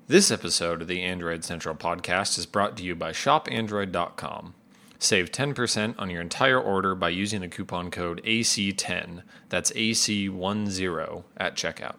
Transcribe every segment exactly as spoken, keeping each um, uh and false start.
This episode of the Android Central podcast is brought to you by shop android dot com. Save ten percent on your entire order by using the coupon code A C ten. That's A C ten at checkout.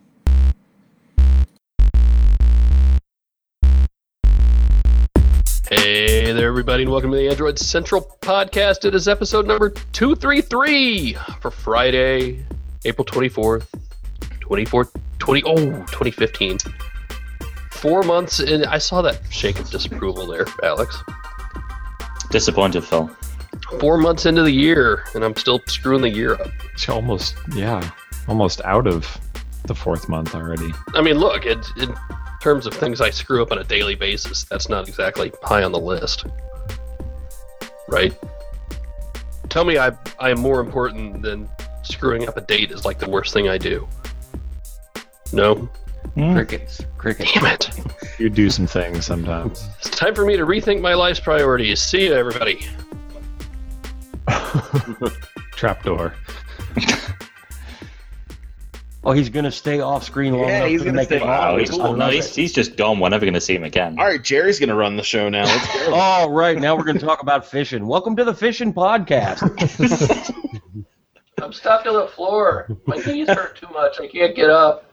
Hey there, everybody, and welcome to the Android Central podcast. It is episode number two thirty-three for Friday, April twenty-fourth, twenty-fourth, twenty, oh, twenty fifteen. Four months in. I saw that shake of disapproval there, Alex. Disappointed, Phil. Four months into the year, and I'm still screwing the year up. It's almost, yeah, almost out of the fourth month already. I mean, look, it, in terms of things I screw up on a daily basis, that's not exactly high on the list. Right? Tell me I, I am more important than screwing up a date is like the worst thing I do. No? Mm. Crickets. Crickets. Damn it. You do some things sometimes. It's time for me to rethink my life's priorities. See you, everybody. Trapdoor. Oh, he's going to stay off screen long Yeah, enough he's to gonna make stay it Wow, live. he's, cool. no, he's, he's just gone. We're never going to see him again. All right, Jerry's going to run the show now. Let's go. All right, now we're going to talk about fishing. Welcome to the Fishing Podcast. I'm stuck on the floor. My knees hurt too much. I can't get up.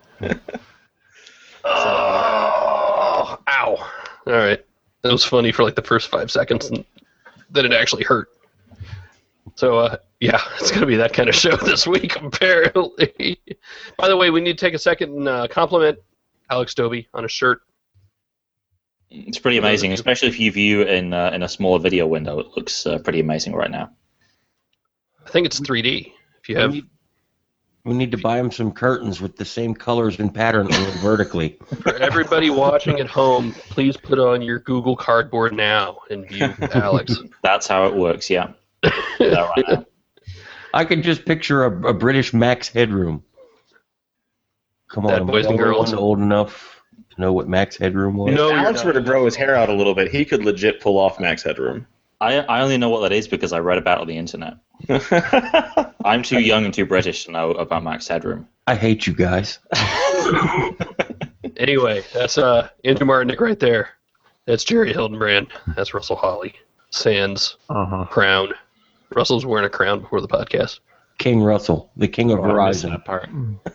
Oh, ow. All right. That was funny for like the first five seconds, and then it actually hurt. So, uh, yeah, it's going to be that kind of show this week, apparently. By the way, we need to take a second and uh, compliment Alex Dobie on his shirt. It's pretty amazing, especially if you view it in uh, in a smaller video window. It looks uh, pretty amazing right now. I think it's three D. If you We have, need, we need to buy him some curtains with the same colors and pattern vertically. for everybody watching at home, please put on your Google Cardboard now and view Alex. That's how it works, yeah. That right now. I can just picture a, a British Max Headroom. Come on, That am boys I and the only girls. one old enough to know what Max Headroom was? No, if you're Alex not. were to grow his hair out a little bit, he could legit pull off Max Headroom. I, I only know what that is because I read about it on the internet. I'm too young and too British to know about Max Headroom. I hate you guys. Anyway, that's uh, Andrew Martinick right there. That's Jerry Hildenbrand. That's Russell Hawley. Sans Uh-huh. crown. Russell's wearing a crown before the podcast. King Russell, the king of Oh, I missed Verizon. that part.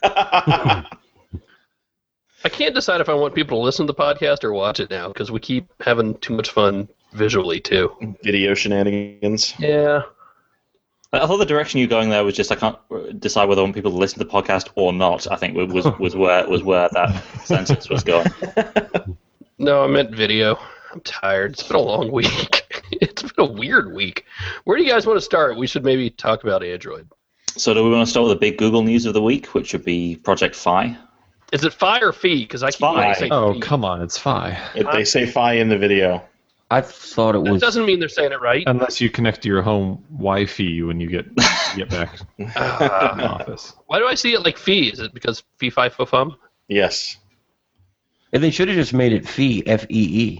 I can't decide if I want people to listen to the podcast or watch it now because we keep having too much fun visually too. Video shenanigans. Yeah. I thought the direction you're going there was just I can't decide whether I want people to listen to the podcast or not. I think was was where was where that sentence was going. No, I meant video. I'm tired. It's been a long week. It's been a weird week. Where do you guys want to start? We should maybe talk about Android. So do we want to start with the big Google news of the week, which would be Project Fi? Is it Fi or Fee? Because I keep Fi. wanting to say Oh, Fee. come on, it's Fi. If they say Fi in the video. I thought it That was. doesn't mean they're saying it right. Unless you connect to your home Wi-Fi when you get get back to the Uh, office. why do I see it like Fee? Is it because Fee Fi Fo Fum? Yes. And they should have just made it Fee, F E E.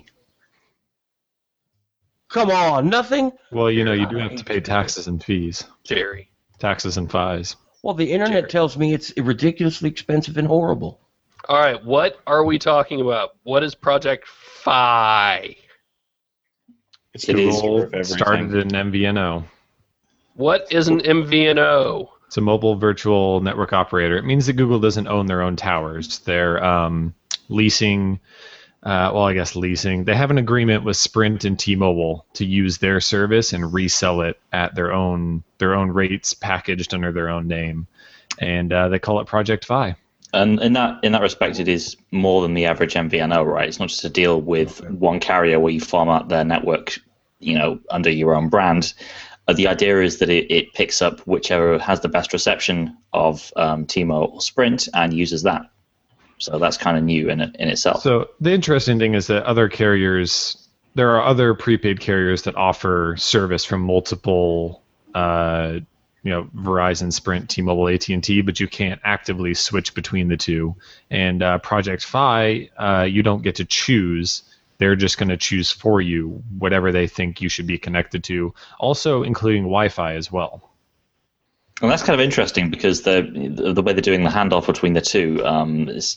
Come on, nothing? Well, you know, you do have to pay taxes and fees. Jerry. Taxes and fees. Well, the internet Jerry. tells me it's ridiculously expensive and horrible. All right, what are we talking about? What is Project Fi? It's It is Google of everything. Started in M V N O. What is an M V N O? It's a mobile virtual network operator. It means that Google doesn't own their own towers. They're um, leasing, uh, well, I guess leasing. They have an agreement with Sprint and T-Mobile to use their service and resell it at their own their own rates, packaged under their own name, and uh, they call it Project Fi. And in that in that respect, it is more than the average M V N O, right? It's not just a deal with one carrier where you farm out their network, you know, under your own brand. Uh, the idea is that it, it picks up whichever has the best reception of um, T-Mobile or Sprint and uses that. So that's kind of new in in itself. So the interesting thing is that other carriers, there are other prepaid carriers that offer service from multiple, uh, you know, Verizon, Sprint, T-Mobile, A T and T, but you can't actively switch between the two. And uh, Project Fi, uh, you don't get to choose. They're just going to choose for you whatever they think you should be connected to, also including Wi-Fi as well. And that's kind of interesting because the the way they're doing the handoff between the two um, is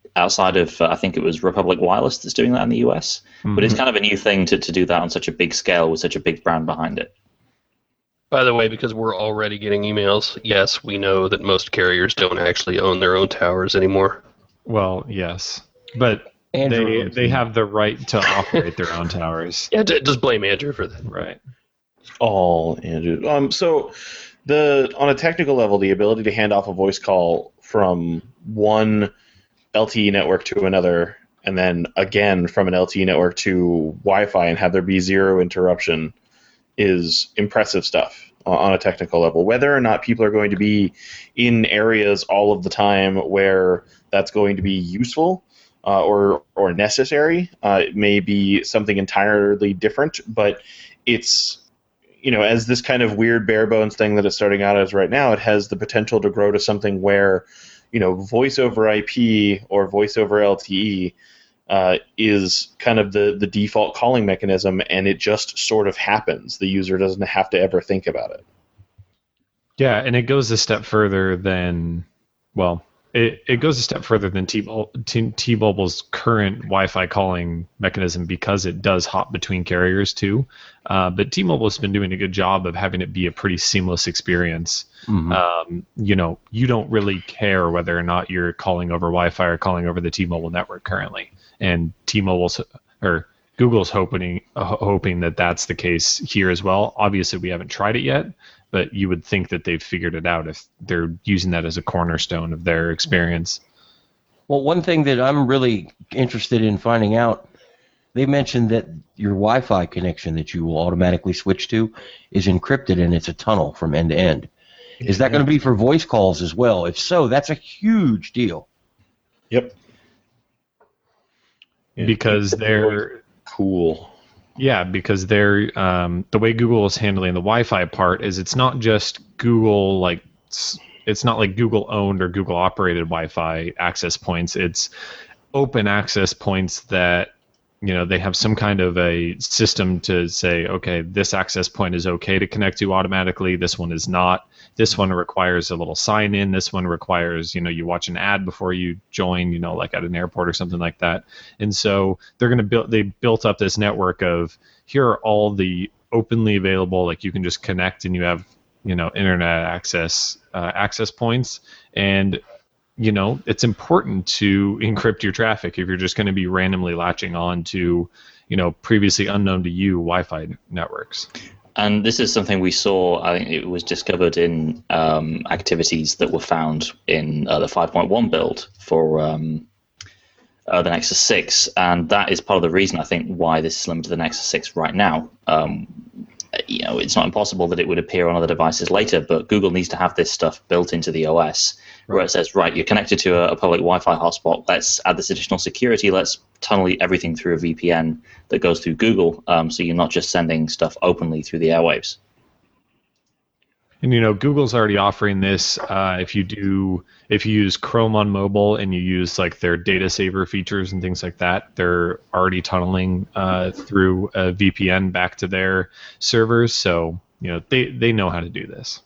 outside of, uh, I think it was Republic Wireless that's doing that in the U S. Mm-hmm. But it's kind of a new thing to, to do that on such a big scale with such a big brand behind it. By the way, because we're already getting emails, yes, we know that most carriers don't actually own their own towers anymore. Well, yes, but Andrew they owns they them. have the right to operate their own towers. Yeah, d- just blame Andrew for that. Right. All Andrew. Um, so the on a technical level, the ability to hand off a voice call from one L T E network to another, and then again from an L T E network to Wi-Fi, and have there be zero interruption, is impressive stuff on a technical level. Whether or not people are going to be in areas all of the time where that's going to be useful uh, or or necessary, uh, it may be something entirely different. But it's, you know, as this kind of weird bare bones thing that it's starting out as right now, it has the potential to grow to something where, you know, voice over I P or voice over L T E Uh, is kind of the, the default calling mechanism, and it just sort of happens. The user doesn't have to ever think about it. Yeah, and it goes a step further than, well, it, it goes a step further than T-Mobile, T- T-Mobile's current Wi-Fi calling mechanism, because it does hop between carriers too. Uh, but T-Mobile has been doing a good job of having it be a pretty seamless experience. Mhm. Um, you know, you don't really care whether or not you're calling over Wi-Fi or calling over the T-Mobile network currently. And T-Mobile's or Google's hoping uh, hoping that that's the case here as well. Obviously, we haven't tried it yet, but you would think that they've figured it out if they're using that as a cornerstone of their experience. Well, one thing that I'm really interested in finding out, they mentioned that your Wi-Fi connection that you will automatically switch to is encrypted, and it's a tunnel from end to end. Is that going to be for voice calls as well? If so, that's a huge deal. Yep. Because they're Cool. yeah, because they're um, the way Google is handling the Wi-Fi part is it's not just Google like s- it's not like Google owned or Google operated Wi-Fi access points. It's open access points that, you know, they have some kind of a system to say, okay, this access point is okay to connect to automatically. This one is not. This one requires a little sign in. This one requires, you know, you watch an ad before you join, you know, like at an airport or something like that. And so they're going to build, they built up this network of here are all the openly available, like you can just connect and you have, you know, internet access, uh, access points. And, you know, it's important to encrypt your traffic if you're just going to be randomly latching on to, you know, previously unknown to you Wi-Fi networks. And this is something we saw, I think it was discovered in um, activities that were found in uh, the five point one build for um, uh, the Nexus six. And that is part of the reason, I think, why this is limited to the Nexus six right now. Um, you know, it's not impossible that it would appear on other devices later, but Google needs to have this stuff built into the O S, where it says, right, you're connected to a, a public Wi-Fi hotspot. Let's add this additional security. Let's tunnel everything through a V P N that goes through Google, um, so you're not just sending stuff openly through the airwaves. And, you know, Google's already offering this. Uh, if you do, if you use Chrome on mobile and you use like their data saver features and things like that, they're already tunneling uh, through a V P N back to their servers. So, you know, they, they know how to do this.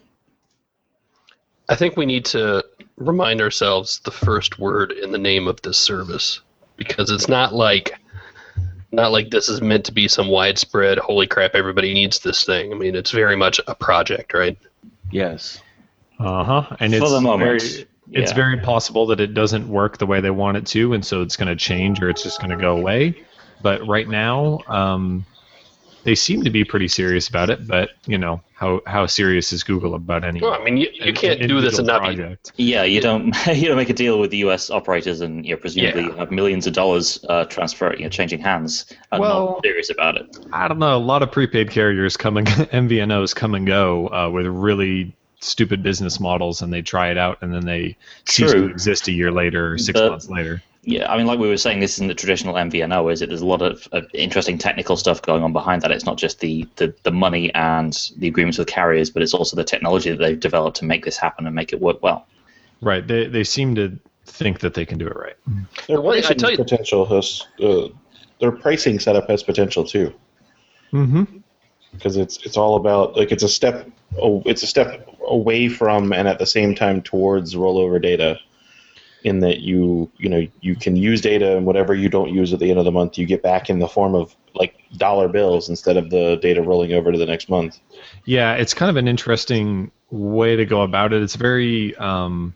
I think we need to remind ourselves the first word in the name of this service, because it's not like not like this is meant to be some widespread, holy crap, everybody needs this thing. I mean, it's very much a project, right? Yes. Uh-huh. And For it's the moment, very, it's yeah. very possible that it doesn't work the way they want it to, and so it's going to change or it's just going to go away. But right now, um, they seem to be pretty serious about it. But, you know, how how serious is Google about any Well, I mean, you, you can't do this and individual not be... project? Yeah, you don't you don't make a deal with the U S operators and you know, presumably Yeah. have millions of dollars uh, transfer, you know, changing hands and Well- not serious about it. I don't know. A lot of prepaid carriers come and M V N Os come and go uh, with really stupid business models, and they try it out, and then they cease True. to exist a year later or six But- months later. Yeah, I mean, like we were saying, this isn't the traditional M V N O, is it? There's a lot of, of interesting technical stuff going on behind that. It's not just the, the, the money and the agreements with carriers, but it's also the technology that they've developed to make this happen and make it work well. Right. They they seem to think that they can do it right. Their Well, I pricing tell you- potential has uh, their pricing setup has potential too, Mm-hmm. because it's it's all about like it's a step oh, it's a step away from and at the same time towards rollover data. in that you you know you can use data, and whatever you don't use at the end of the month, you get back in the form of like dollar bills instead of the data rolling over to the next month. Yeah, it's kind of an interesting way to go about it. It's very, um,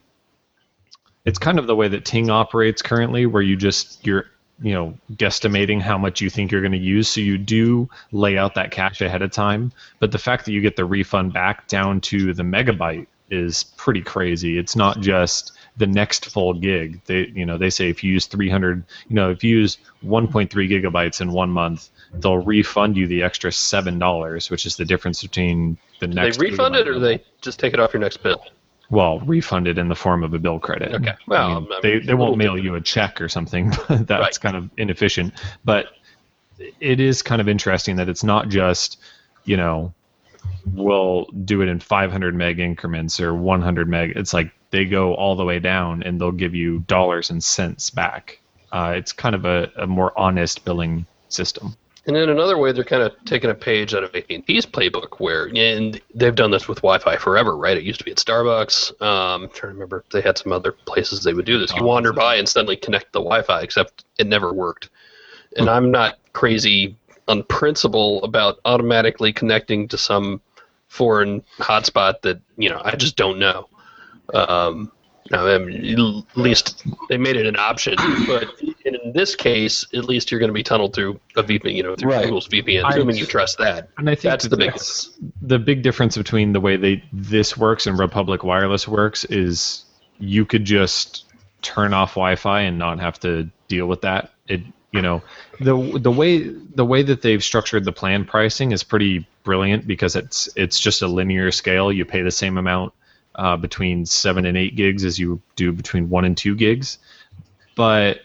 it's kind of the way that Ting operates currently, where you just you're you know guesstimating how much you think you're going to use, so you do lay out that cache ahead of time. But the fact that you get the refund back down to the megabyte is pretty crazy. It's not just the next full gig. They, you know, they say if you use three hundred, you know, if you use one point three gigabytes in one month, they'll refund you the extra seven dollars, which is the difference between the Do next. they refund it, or they just take it off your next bill? Well, refunded in the form of a bill credit. Okay. Well, I mean, I mean, they they won't mail different. you a check or something. That's Right. kind of inefficient. But it is kind of interesting that it's not just, you know, we'll do it in five hundred meg increments or one hundred meg. It's like they go all the way down, and they'll give you dollars and cents back. Uh, it's kind of a, a more honest billing system. And in another way, they're kind of taking a page out of A T and T's playbook, where and they've done this with Wi-Fi forever, right? It used to be at Starbucks. Um, I'm trying to remember, they had some other places they would do this. You wander by and suddenly connect the Wi-Fi, except it never worked. And I'm not crazy on principle about automatically connecting to some foreign hotspot that, you know, I just don't know. Um, I mean, at least they made it an option, but in this case, at least you're going to be tunneled through a V P N, you know, through Right. Google's V P N, I- assuming you trust that. And I think That's that the big that's the big difference between the way they this works and Republic Wireless works is you could just turn off Wi-Fi and not have to deal with that. It you know the the way the way that they've structured the plan pricing is pretty brilliant, because it's it's just a linear scale. You pay the same amount uh, between seven and eight gigs as you do between one and two gigs, but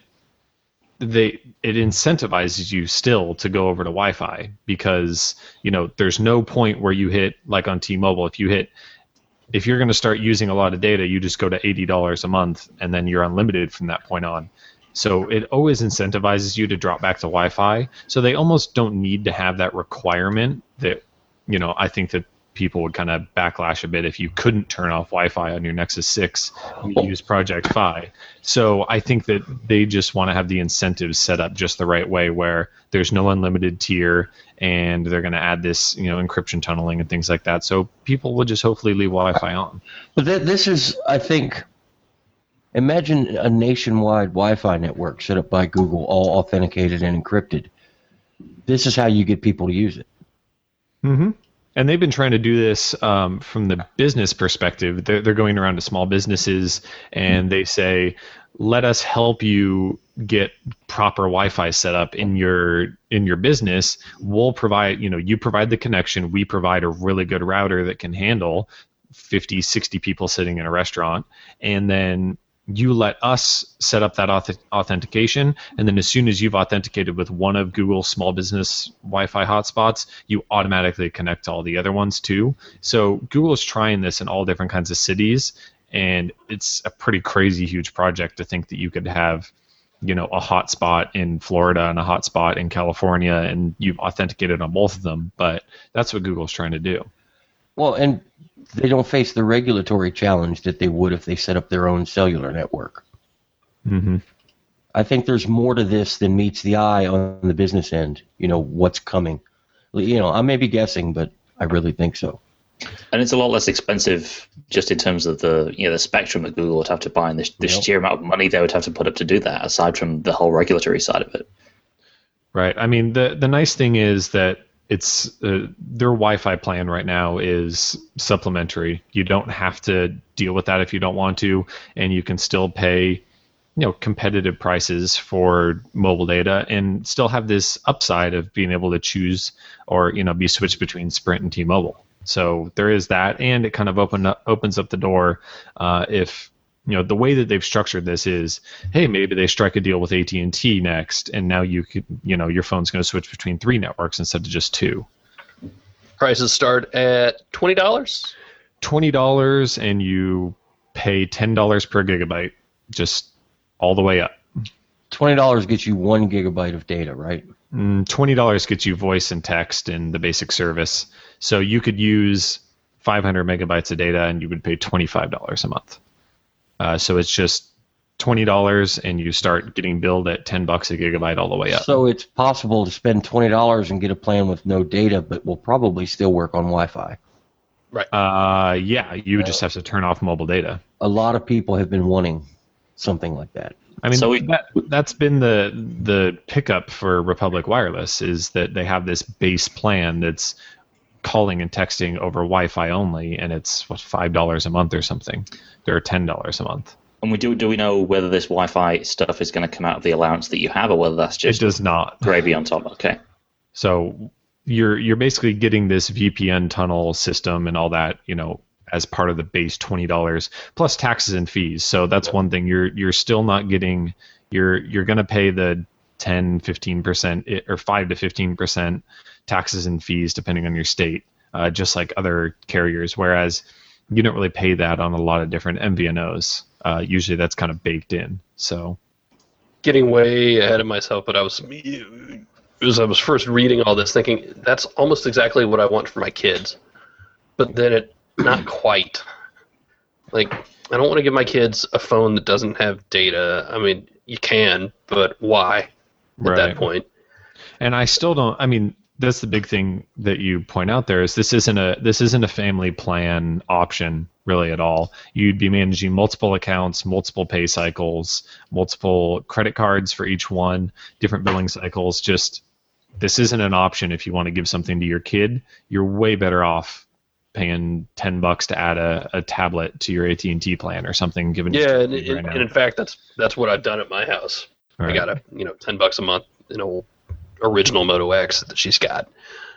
they it incentivizes you still to go over to Wi-Fi, because you know there's no point where you hit, like on T-Mobile, if you hit if you're going to start using a lot of data, you just go to eighty dollars a month and then you're unlimited from that point on. So it always incentivizes you to drop back to Wi-Fi. So they almost don't need to have that requirement that, you know, I think that people would kind of backlash a bit if you couldn't turn off Wi-Fi on your Nexus six and you use Project Fi. So I think that they just want to have the incentives set up just the right way, where there's no unlimited tier, and they're going to add this, you know, encryption tunneling and things like that. So people will just hopefully leave Wi-Fi on. But th- this is, I think, imagine a nationwide Wi-Fi network set up by Google, all authenticated and encrypted. This is how you get people to use it. Mm-hmm. And they've been trying to do this um, from the business perspective. They're, they're going around to small businesses and they say, let us help you get proper Wi-Fi set up in your in your business. We'll provide, you know, you provide the connection. We provide a really good router that can handle fifty, sixty people sitting in a restaurant. And then you let us set up that auth- authentication, and then as soon as you've authenticated with one of Google's small business Wi-Fi hotspots, you automatically connect to all the other ones too. So Google's trying this in all different kinds of cities, and it's a pretty crazy huge project to think that you could have, you know, a hotspot in Florida and a hotspot in California, and you've authenticated on both of them. But that's what Google's trying to do. Well, and they don't face the regulatory challenge that they would if they set up their own cellular network. Mm-hmm. I think there's more to this than meets the eye on the business end. You know, what's coming. You know, I may be guessing, but I really think so. And it's a lot less expensive just in terms of the you know the spectrum that Google would have to buy and the, the Yep. sheer amount of money they would have to put up to do that, aside from the whole regulatory side of it. Right. I mean, the the nice thing is that it's uh, their Wi-Fi plan right now is supplementary. You don't have to deal with that if you don't want to, and you can still pay, you know, competitive prices for mobile data and still have this upside of being able to choose or, you know, be switched between Sprint and T-Mobile. So there is that, and it kind of open up, opens up the door uh, if, you know, the way that they've structured this is, hey, maybe they strike a deal with A T and T next, and now you could, you know, your phone's going to switch between three networks instead of just two. Prices start at twenty dollars. twenty dollars, and you pay ten dollars per gigabyte, just all the way up. twenty dollars gets you one gigabyte of data, right? Mm, twenty dollars gets you voice and text and the basic service. So you could use five hundred megabytes of data, and you would pay twenty-five dollars a month. Uh, so it's just twenty dollars and you start getting billed at ten bucks a gigabyte all the way up. So it's possible to spend twenty dollars and get a plan with no data, but will probably still work on Wi-Fi. Uh, yeah, you would just have to turn off mobile data. A lot of people have been wanting something like that. I mean, So we- that, that's been the the pickup for Republic Wireless is that they have this base plan that's calling and texting over Wi-Fi only, and it's what five dollars a month or something, or ten dollars a month. And we do do we know whether this Wi-Fi stuff is going to come out of the allowance that you have, or whether that's It just does not. gravy on top? Okay. So you're you're basically getting this V P N tunnel system and all that, you know, as part of the base twenty dollars plus taxes and fees. So that's one thing you're you're still not getting. You're you're going to pay the ten, fifteen percent or five to fifteen percent taxes and fees depending on your state, uh, just like other carriers. Whereas you don't really pay that on a lot of different M V N Os. Uh, usually that's kind of baked in. So Getting way ahead of myself, but I was as I was first reading all this, thinking that's almost exactly what I want for my kids, but then it not quite. Like I don't want to give my kids a phone that doesn't have data. I mean, you can, but why at Right. that point? And I still don't. I mean, that's the big thing that you point out there is this isn't a this isn't a family plan option really at all. You'd be managing multiple accounts, multiple pay cycles, multiple credit cards for each one, different billing cycles. Just this isn't an option if you want to give something to your kid. You're way better off paying ten bucks to add a, a tablet to your A T and T plan or something. Given Yeah, and, right and, now. and in fact, that's that's what I've done at my house. All I right. got a you know ten bucks a month, you know, original Moto X that she's got.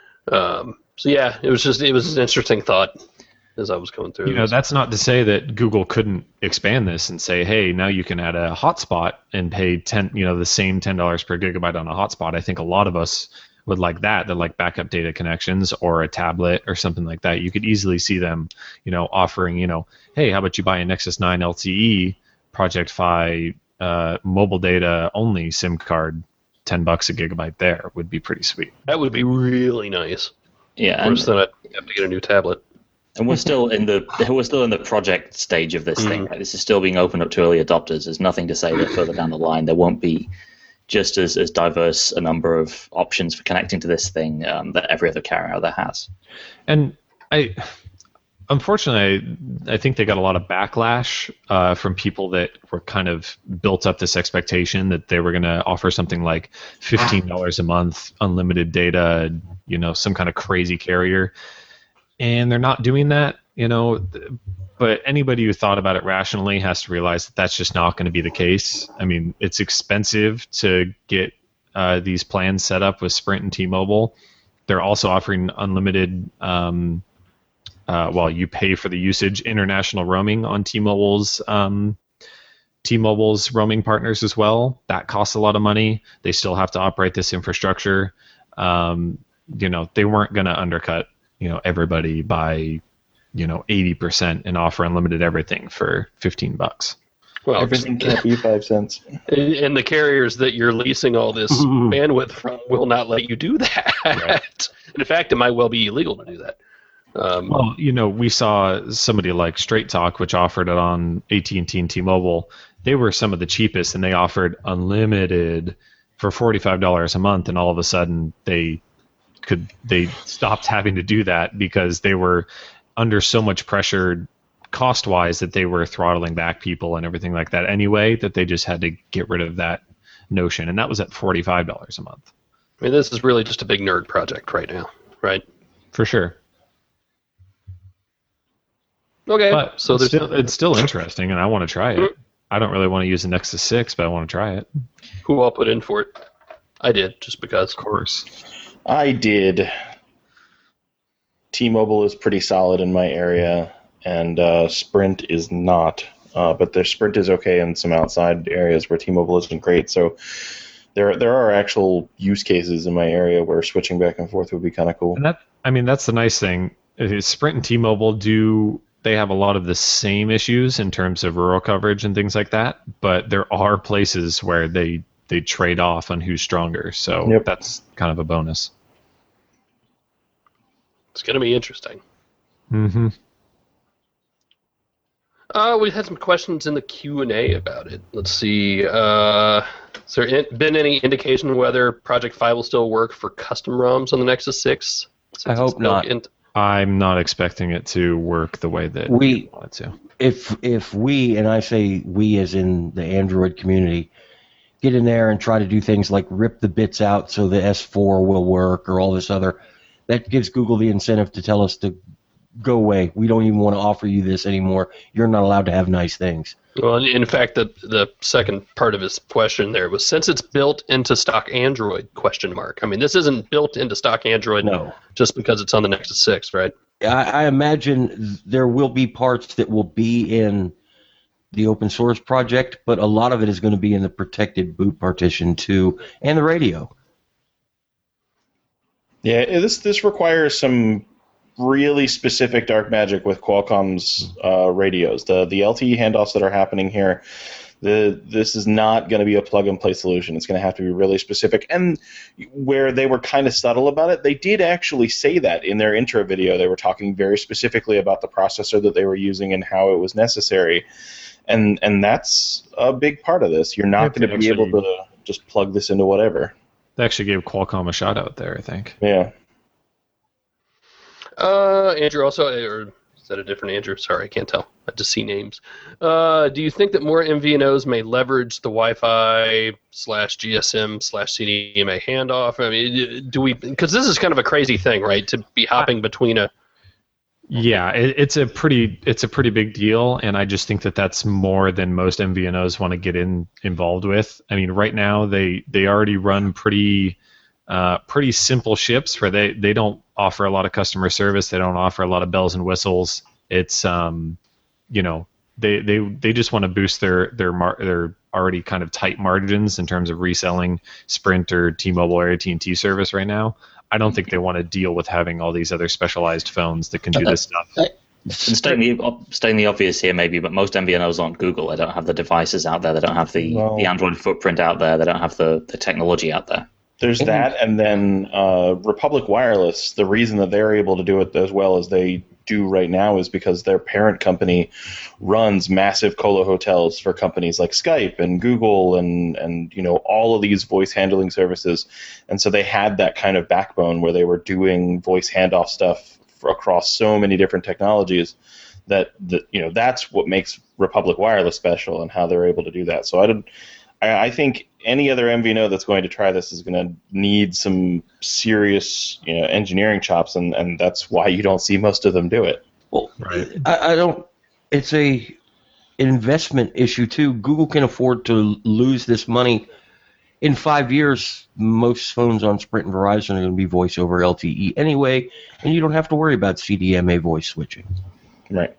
Um, so yeah, it was just it was an interesting thought as I was going through. You know, this. that's not to say that Google couldn't expand this and say, hey, now you can add a hotspot and pay ten, you know, the same ten dollars per gigabyte on a hotspot. I think a lot of us would like that, that like backup data connections or a tablet or something like that. You could easily see them, you know, offering, you know, hey, how about you buy a Nexus nine L T E Project Fi uh, mobile data only SIM card, ten bucks a gigabyte there would be pretty sweet. That would be really nice. Yeah, Worse and, than I'd have to get a new tablet. and we're still in the we're still in the project stage of this thing. Right? This is still being opened up to early adopters. There's nothing to say that further down the line there won't be just as, as diverse a number of options for connecting to this thing um, that every other carrier out there has. And I, unfortunately, I, I think they got a lot of backlash uh, from people that were kind of built up this expectation that they were going to offer something like fifteen dollars a month, unlimited data, you know, some kind of crazy carrier. And they're not doing that, you know. But anybody who thought about it rationally has to realize that that's just not going to be the case. I mean, it's expensive to get uh, these plans set up with Sprint and T-Mobile. They're also offering unlimited, um, uh, well, you pay for the usage, international roaming on T-Mobile's um, T-Mobile's roaming partners as well. That costs a lot of money. They still have to operate this infrastructure. Um, you know, they weren't going to undercut, you know, everybody by, you know, eighty percent and offer unlimited everything for fifteen bucks. Well, Everything can't be five cents. and, and the carriers that you're leasing all this bandwidth from will not let you do that. Right. And in fact, it might well be illegal to do that. Um, Well, you know, we saw somebody like Straight Talk, which offered it on A T and T and T-Mobile. They were some of the cheapest, and they offered unlimited for forty-five dollars a month, and all of a sudden they could they stopped having to do that because they were under so much pressure cost-wise that they were throttling back people and everything like that anyway, that they just had to get rid of that notion, and that was at forty-five dollars a month. I mean, this is really just a big nerd project right now, right? For sure. Okay, But so it's there's still, it's still interesting, and I want to try it. I don't really want to use the Nexus six, but I want to try it. who all put in for it? I did, just because. Of course. I did. T-Mobile is pretty solid in my area, and uh, Sprint is not. Uh, but their Sprint is okay in some outside areas where T-Mobile isn't great. So there there are actual use cases in my area where switching back and forth would be kind of cool. And that, I mean, that's the nice thing. Is Sprint and T-Mobile do they have a lot of the same issues in terms of rural coverage and things like that, but there are places where they they trade off on who's stronger. So Yep. that's kind of a bonus. It's going to be interesting. Mm-hmm. Uh, we had some questions in the Q and A about it. Let's see. Uh, has there in, been any indication whether Project Fi will still work for custom ROMs on the Nexus six? I hope not. Into, I'm not expecting it to work the way that We- we want it to. If if we, and I say we as in the Android community, get in there and try to do things like rip the bits out so the S four will work or all this other, that gives Google the incentive to tell us to go away. We don't even want to offer you this anymore. You're not allowed to have nice things. well, in fact, the the second part of his question there was since it's built into stock Android? Question mark. I mean, this isn't built into stock Android No. just because it's on the Nexus six, right? I, I imagine there will be parts that will be in the open source project, but a lot of it is going to be in the protected boot partition too, and the radio. Yeah, this this requires some really specific dark magic with Qualcomm's uh, radios. The the L T E handoffs that are happening here, the this is not going to be a plug and play solution. It's going to have to be really specific. And where they were kind of subtle about it, they did actually say that in their intro video. They were talking very specifically about the processor that they were using and how it was necessary. And and that's a big part of this. You're not going to be able to just plug this into whatever. They actually gave Qualcomm a shout out there, I think. Yeah. Uh, Andrew also, or is that a different Andrew? Sorry, I can't tell. I just see names. Uh, do you think that more M V N Os may leverage the Wi-Fi slash G S M slash C D M A handoff? I mean, do we? Because this is kind of a crazy thing, right? To be hopping between a. Yeah, it, it's a pretty it's a pretty big deal, and I just think that that's more than most M V N Os want to get in involved with. I mean, right now they they already run pretty uh, pretty simple ships where they they don't offer a lot of customer service. They don't offer a lot of bells and whistles. It's um, you know, they they they just want to boost their their mar- their already kind of tight margins in terms of reselling Sprint or T-Mobile or A T and T service right now. I don't think they want to deal with having all these other specialized phones that can do this stuff. And stating the, stating the obvious here, maybe, but most M V N Os aren't Google. They don't have the devices out there. They don't have the, No. the Android footprint out there. They don't have the, the technology out there. There's that, and then uh, Republic Wireless, the reason that they're able to do it as well as they do right now is because their parent company runs massive colo hotels for companies like Skype and Google and, and you know all of these voice handling services. And so they had that kind of backbone where they were doing voice handoff stuff for, across so many different technologies that, that you know that's what makes Republic Wireless special and how they're able to do that. So I don't I, I think any other M V N O that's going to try this is going to need some serious, you know, engineering chops, and, and that's why you don't see most of them do it. Well, Right. I, I don't. It's a investment issue too. Google can afford to lose this money. In five years, most phones on Sprint and Verizon are going to be voice over L T E anyway, and you don't have to worry about C D M A voice switching. Right.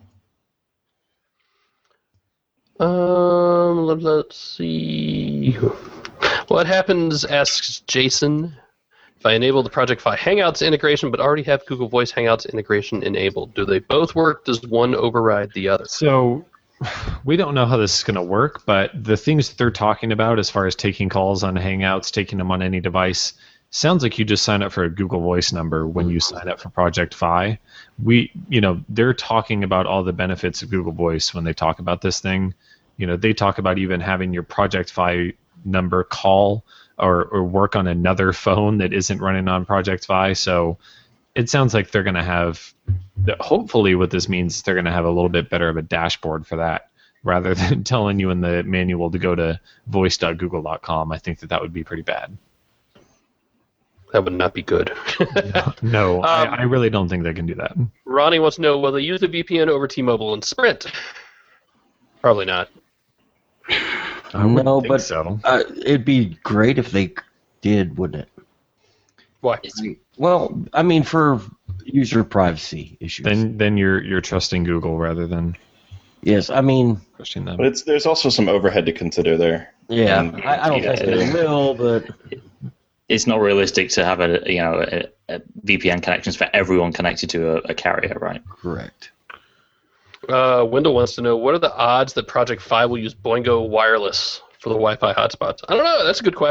Um, let- let's see. What happens, asks Jason, if I enable the Project Fi Hangouts integration but already have Google Voice Hangouts integration enabled? Do they both work? Does one override the other? So we don't know how this is going to work, but the things that they're talking about as far as taking calls on Hangouts, taking them on any device, sounds like you just sign up for a Google Voice number when you sign up for Project Fi. We, you know, they're talking about all the benefits of Google Voice when they talk about this thing. You know, they talk about even having your Project Fi number call or, or work on another phone that isn't running on Project Fi. So it sounds like they're going to have, hopefully what this means, they're going to have a little bit better of a dashboard for that rather than telling you in the manual to go to voice dot google dot com. I think that that would be pretty bad. That would not be good. No, Um, I, I really don't think they can do that. Ronnie wants to know, will they use the V P N over T-Mobile and Sprint? Probably not. I wouldn't No, think but so. uh, it'd be great if they did, wouldn't it? Why? Well, I mean, for user privacy issues. Then then you're you're trusting Google rather than yes, I mean, trusting them. But it's there's also some overhead to consider there. yeah, And- I, I don't Yeah, think they yeah. will, but It's not realistic to have a you know a, a V P N connections for everyone connected to a, a carrier, right? correct. Uh, Wendell wants to know, what are the odds that Project Fi will use Boingo Wireless for the Wi-Fi hotspots? I don't know. That's a good question.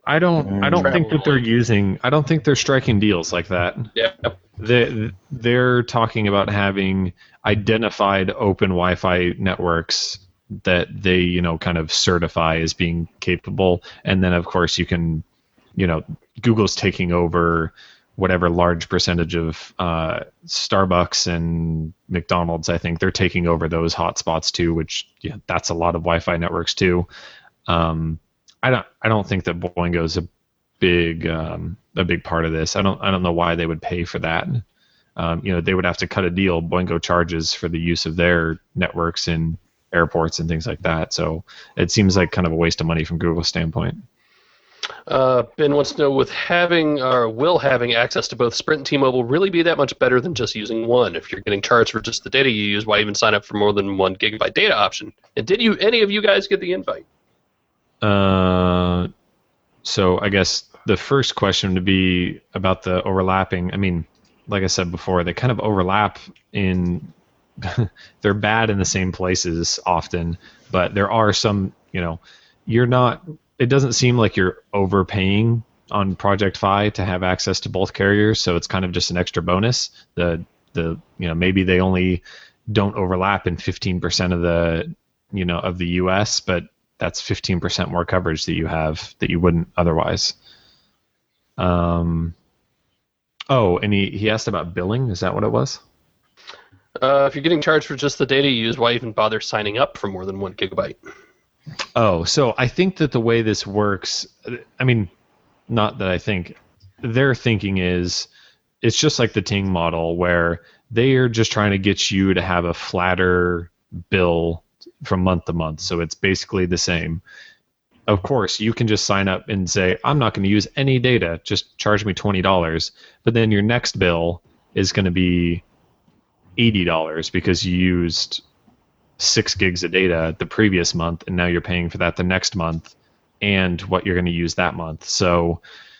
I don't. I don't think that they're using. I don't think they're striking deals like that. Yeah. They they're talking about having identified open Wi-Fi networks that they you know kind of certify as being capable, and then of course you can, you know, Google's taking over whatever large percentage of uh, Starbucks and McDonald's. I think they're taking over those hotspots too, which yeah, that's a lot of Wi-Fi networks too. Um, I don't. I don't think that Boingo is a big um, a big part of this. I don't. I don't know why they would pay for that. Um, you know, they would have to cut a deal. Boingo charges for the use of their networks in airports and things like that. So it seems like kind of a waste of money from Google's standpoint. Uh, Ben wants to know, with having or will having access to both Sprint and T-Mobile really be that much better than just using one? If you're getting charged for just the data you use, why even sign up for more than one gigabyte data option? And did you any of you guys get the invite? Uh, so I guess the first question would be about the overlapping. I mean, like I said before, they kind of overlap in. They're bad in the same places often, but there are some. You know, you're not. It doesn't seem like you're overpaying on Project Fi to have access to both carriers, so it's kind of just an extra bonus. The the you know maybe they only don't overlap in fifteen percent of the you know of the U S, but that's fifteen percent more coverage that you have that you wouldn't otherwise. Um. Oh, and he, he asked about billing. Is that what it was? Uh, if you're getting charged for just the data you use, why even bother signing up for more than one gigabyte? Oh, so I think that the way this works, I mean, not that I think, their thinking is, it's just like the Ting model where they are just trying to get you to have a flatter bill from month to month. So it's basically the same. Of course, you can just sign up and say, I'm not going to use any data, just charge me twenty dollars. But then your next bill is going to be eighty dollars because you used six gigs of data the previous month, and now you're paying for that the next month and what you're going to use that month. So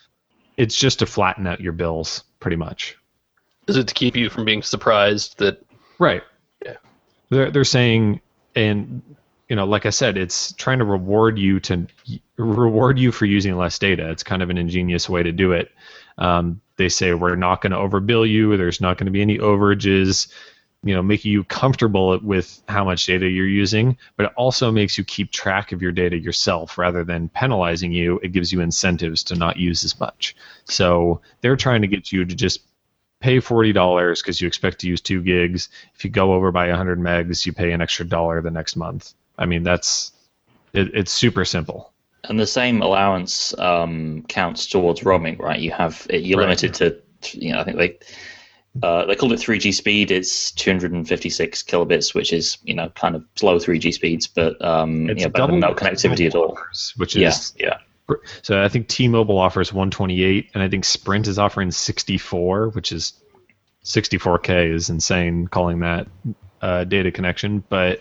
it's just to flatten out your bills, pretty much. Is it to keep you from being surprised that... Right. Yeah. They're, they're saying, and, you know, like I said, it's trying to reward you to reward you for using less data. It's kind of an ingenious way to do it. Um, they say, we're not going to overbill you. There's not going to be any overages. You know, making you comfortable with how much data you're using, but it also makes you keep track of your data yourself rather than penalizing you. It gives you incentives to not use as much. So they're trying to get you to just pay forty dollars because you expect to use two gigs. If you go over by one hundred megs, you pay an extra dollar the next month. I mean, that's it, it's super simple. And the same allowance um, counts towards roaming, right? You have you're Right. limited to, you know, I think they uh, they called it three G speed. It's two hundred fifty-six kilobits, which is you know kind of slow three G speeds, but um, It's you know, better than no double connectivity at all. offers, which Yeah, is yeah. so I think T-Mobile offers one twenty-eight, and I think Sprint is offering sixty-four, which is sixty-four K is insane calling that uh, data connection. But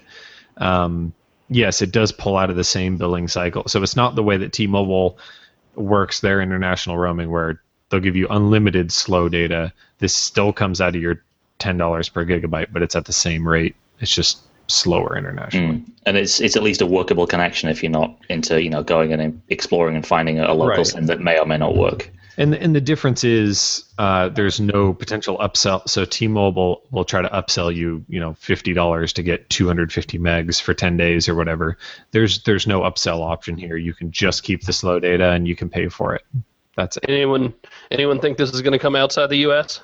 um, yes, it does pull out of the same billing cycle. So it's not the way that T-Mobile works their international roaming, where they'll give you unlimited slow data. This still comes out of your ten dollars per gigabyte, but it's at the same rate. It's just slower internationally. Mm. And it's it's at least a workable connection if you're not into you know going and exploring and finding a local Right. SIM that may or may not work. And and the difference is uh, there's no potential upsell. So T-Mobile will try to upsell you, you know, fifty dollars to get two hundred fifty megs for ten days or whatever. There's there's no upsell option here. You can just keep the slow data and you can pay for it. That's it. Anyone anyone think this is going to come outside the U S?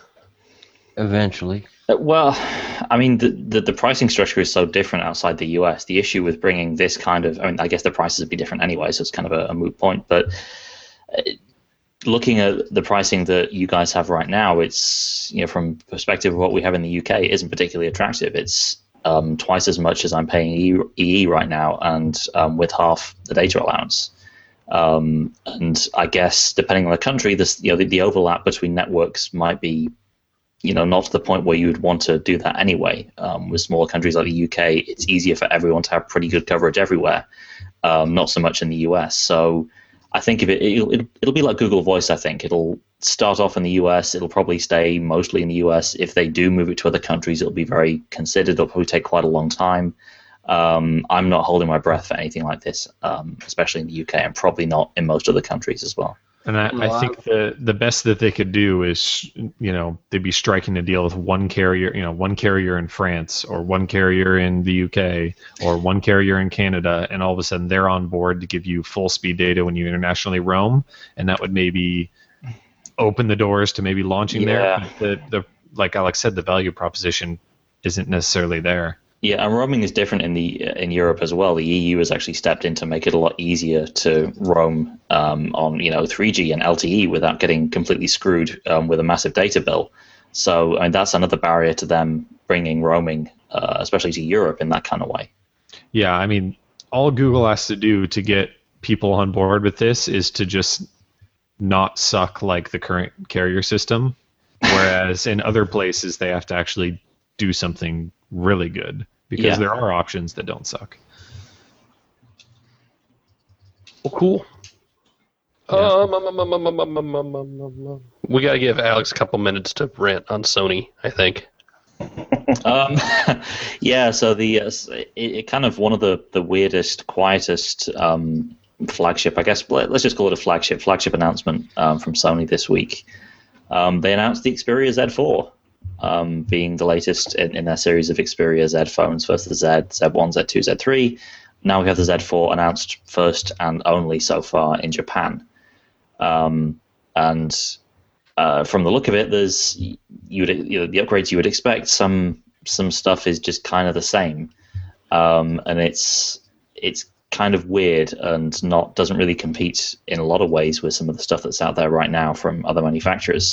Eventually. Uh, Well, I mean, the, the the pricing structure is so different outside the U S. The issue with bringing this kind of, I mean, I guess the prices would be different anyway, so it's kind of a, a moot point. But uh, looking at the pricing that you guys have right now, it's, you know, from perspective of what we have in the U K, it isn't particularly attractive. It's um, twice as much as I'm paying E E right now, and um, with half the data allowance. Um, and I guess depending on the country, this you know the, the overlap between networks might be, you know, not to the point where you would want to do that anyway. Um, with smaller countries like the U K, it's easier for everyone to have pretty good coverage everywhere, um, not so much in the U S. So I think if it, it'll, it'll be like Google Voice, I think. It'll start off in the U S. It'll probably stay mostly in the U S. If they do move it to other countries, it'll be very considered. It'll probably take quite a long time. Um, I'm not holding my breath for anything like this, um, especially in the U K, and probably not in most other countries as well. And I, I think the the best that they could do is, you know, they'd be striking a deal with one carrier, you know, one carrier in France or one carrier in the U K or one carrier in Canada, and all of a sudden they're on board to give you full speed data when you internationally roam, and that would maybe open the doors to maybe launching Yeah. there. But the the like Alex said, the value proposition isn't necessarily there. Yeah, and roaming is different in the in Europe as well. The E U has actually stepped in to make it a lot easier to roam um, on you know three G and L T E without getting completely screwed um, with a massive data bill. So I mean, that's another barrier to them bringing roaming, uh, especially to Europe, in that kind of way. Yeah, I mean, all Google has to do to get people on board with this is to just not suck like the current carrier system, whereas in other places they have to actually do something really good, because Yeah. there are options that don't suck. Well, cool. Yeah. Um, um, um, um, um, um, um, um, um, um. We got to give Alex a couple minutes to rant on Sony, I think. Um, yeah, so the uh, it, it kind of one of the, the weirdest, quietest um, flagship, I guess, let- let's just call it a flagship, flagship announcement um, from Sony this week. Um, they announced the Xperia Z four, um, being the latest in, in their series of Xperia Z phones. First the Z, Z one, Z two, Z three. Now we have the Z four announced first and only so far in Japan. Um, and uh, from the look of it, there's you would you know, the upgrades you would expect. Some some stuff is just kind of the same, um, and it's it's kind of weird and not doesn't really compete in a lot of ways with some of the stuff that's out there right now from other manufacturers.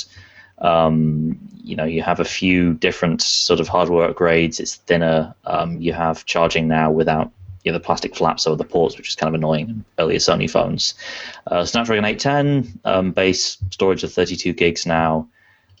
Um, you know, you have a few different sort of hardware upgrades. It's thinner. Um, you have charging now without you know, the plastic flaps over the ports, which is kind of annoying in earlier Sony phones. Uh, Snapdragon eight ten, um, base storage of thirty-two gigs now.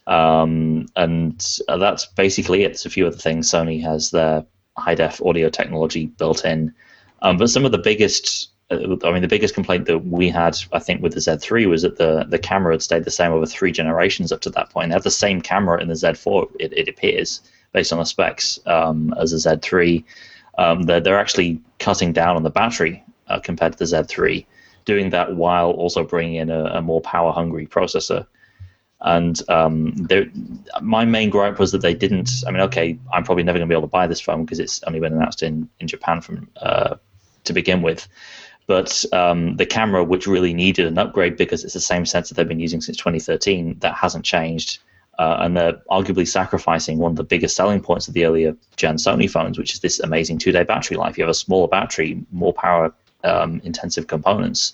Um, and uh, that's basically it. There's a few other things. Sony has their high-def audio technology built in. Um, but some of the biggest, uh, I mean, the biggest complaint that we had, I think, with the Z three was that the, the camera had stayed the same over three generations up to that point. They have the same camera in the Z four, it, it appears, based on the specs, um, as the Z three. Um, they're, they're actually cutting down on the battery uh, compared to the Z three, doing that while also bringing in a, a more power-hungry processor. And um, my main gripe was that they didn't. I mean, okay, I'm probably never going to be able to buy this phone because it's only been announced in, in Japan from uh, to begin with. But um, the camera, which really needed an upgrade because it's the same sensor they've been using since twenty thirteen, that hasn't changed. Uh, and they're arguably sacrificing one of the biggest selling points of the earlier gen Sony phones, which is this amazing two-day battery life. You have a smaller battery, more power-intensive um, components.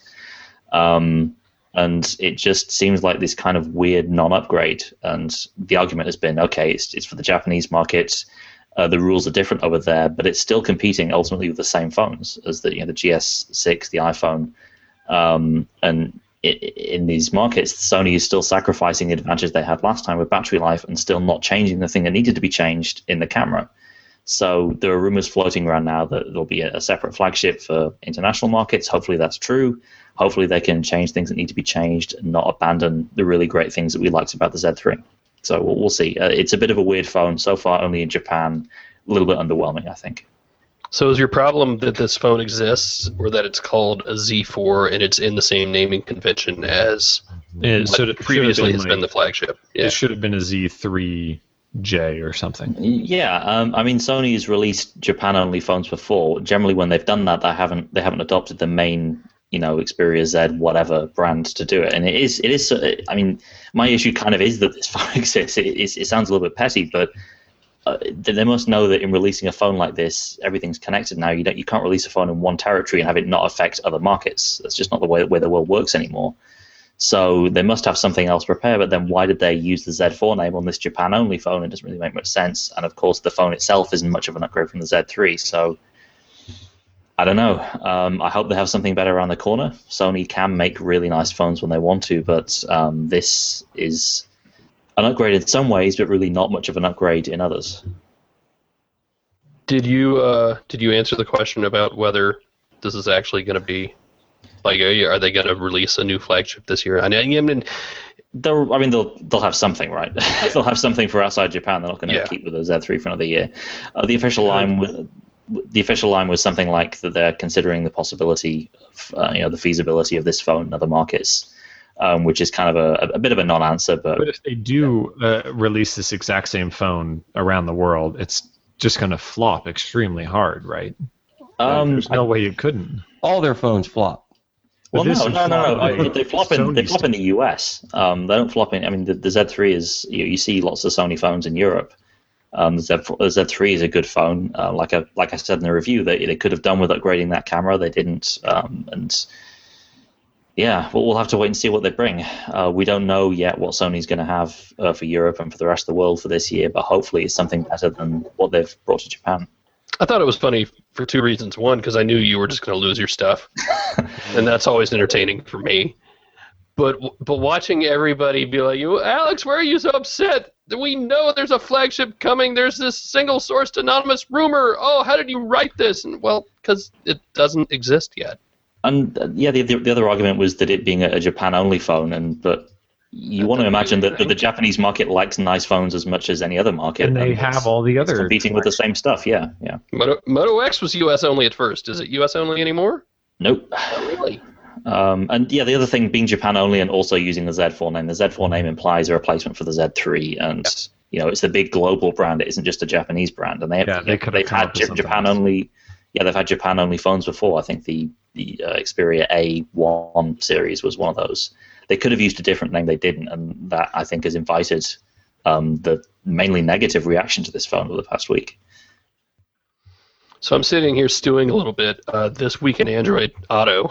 Um, And it just seems like this kind of weird non-upgrade. And the argument has been, okay, it's, it's for the Japanese market. Uh, the rules are different over there, but it's still competing ultimately with the same phones as the you know the G S six, the iPhone. Um, and it, in these markets, Sony is still sacrificing the advantage they had last time with battery life and still not changing the thing that needed to be changed in the camera. So there are rumors floating around now that there'll be a, a separate flagship for international markets. Hopefully that's true. Hopefully they can change things that need to be changed and not abandon the really great things that we liked about the Z three. So we'll, we'll see. Uh, it's a bit of a weird phone. So far only in Japan. A little bit underwhelming, I think. So is your problem that this phone exists, or that it's called a Z four and it's in the same naming convention as It what should- previously should have has been been like- the flagship? Yeah. It should have been a Z three J or something. Yeah, um, I mean, Sony's released Japan-only phones before. Generally, when they've done that, they haven't they haven't adopted the main, you know, Xperia Z whatever brand to do it. And it is it is. uh, I mean, my issue kind of is that this phone exists. It, it, it sounds a little bit petty, but uh, they must know that in releasing a phone like this, everything's connected now. You don't you can't release a phone in one territory and have it not affect other markets. That's just not the way way the world works anymore. So they must have something else prepared, but then why did they use the Z four name on this Japan-only phone? It doesn't really make much sense. And of course, the phone itself isn't much of an upgrade from the Z three, so I don't know. Um, I hope they have something better around the corner. Sony can make really nice phones when they want to, but um, this is an upgrade in some ways, but really not much of an upgrade in others. Did you uh, did you answer the question about whether this is actually going to be like, are they going to release a new flagship this year? I mean, They'll, I mean, they'll they'll have something, right? They'll have something for outside Japan. They're not going to Yeah. keep with the Z three for another year. Uh, the official line, with, the official line was something like that they're considering the possibility of, uh, you know, the feasibility of this phone in other markets, um, which is kind of a, a bit of a non-answer. But, but if they do uh, release this exact same phone around the world, it's just going to flop extremely hard, right? um, There's no way you couldn't. All their phones flop. Well, But this no, is no, no, no. flop They, like they flop in. They Sony's flop in the U S. Um, they don't flop in. I mean, the, the Z three is. You, you see lots of Sony phones in Europe. Um, the, Z, the Z three is a good phone. Uh, like I like I said in the review, they they could have done with upgrading that camera. They didn't. Um, and yeah, well, we'll have to wait and see what they bring. Uh, we don't know yet what Sony's going to have uh, for Europe and for the rest of the world for this year. But hopefully, it's something better than what they've brought to Japan. I thought it was funny for two reasons. One, because I knew you were just going to lose your stuff, and that's always entertaining for me. But but watching everybody be like, "You, Alex, why are you so upset? We know there's a flagship coming. There's this single-sourced anonymous rumor. Oh, how did you write this?" And well, because it doesn't exist yet. And uh, yeah, the, the the other argument was that it being a, a Japan-only phone, and but you That want to doesn't imagine mean that, that the anything. Japanese market likes nice phones as much as any other market, And they it's- have all the it's other competing with the same stuff. Yeah, yeah. Moto, Moto X was U S only at first. Is it U S only anymore? Nope. Not really. Um, and yeah, the other thing being Japan only and also using the Z four name. The Z four name implies a replacement for the Z three, and you know it's the big global brand. It isn't just a Japanese brand, and they have, Yeah, they could have they've come had up with J- something Japan else. only. Yeah, they've had Japan only phones before. I think the the uh, Xperia A one series was one of those. They could have used a different name, they didn't, and that I think has invited um, the mainly negative reaction to this phone over the past week. So I'm sitting here stewing a little bit. Uh, this week in Android Auto,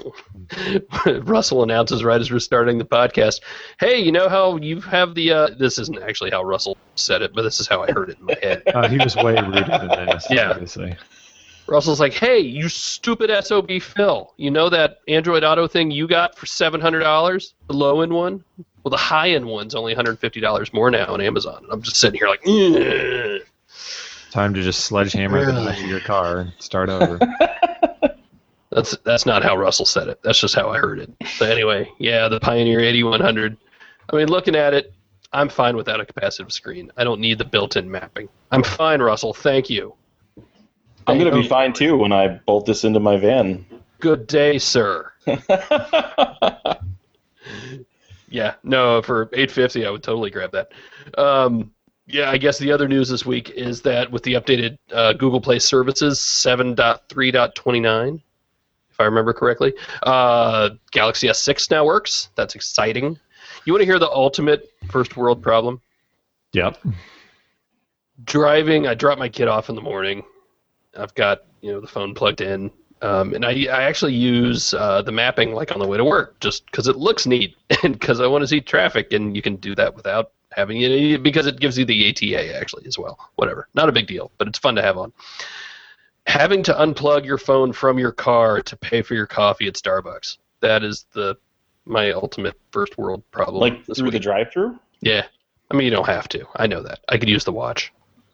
Russell announces right as we're starting the podcast, "Hey, you know how you have the?" Uh, this isn't actually how Russell said it, but this is how I heard it in my head. Uh, he was way ruder than this. Yeah. Obviously. Russell's like, "Hey, you stupid S O B Phil, you know that Android Auto thing you got for seven hundred dollars, the low-end one? Well, the high-end one's only one hundred fifty dollars more now on Amazon." And I'm just sitting here like, "Ugh." Time to just sledgehammer the back of your car and start over. That's that's not how Russell said it. That's just how I heard it. But anyway, yeah, the Pioneer eighty-one hundred. I mean, looking at it, I'm fine without a capacitive screen. I don't need the built-in mapping. I'm fine, Russell. Thank you. I'm going to be fine too when I bolt this into my van. Good day, sir. Yeah, no, for eight fifty, I would totally grab that. Um, yeah, I guess the other news this week is that with the updated uh, Google Play services seven point three point twenty-nine, if I remember correctly, uh, Galaxy S six now works. That's exciting. You want to hear the ultimate first world problem? Yep. Driving, I drop my kid off in the morning. I've got, you know, the phone plugged in, um, and I, I actually use uh, the mapping like on the way to work just because it looks neat and because I want to see traffic, and you can do that without having it because it gives you the A T A actually as well. Whatever, not a big deal, but it's fun to have on. Having to unplug your phone from your car to pay for your coffee at Starbucks. That is the my ultimate first world problem. Like this through week. the drive-through? Yeah. I mean, you don't have to. I know that. I could use the watch.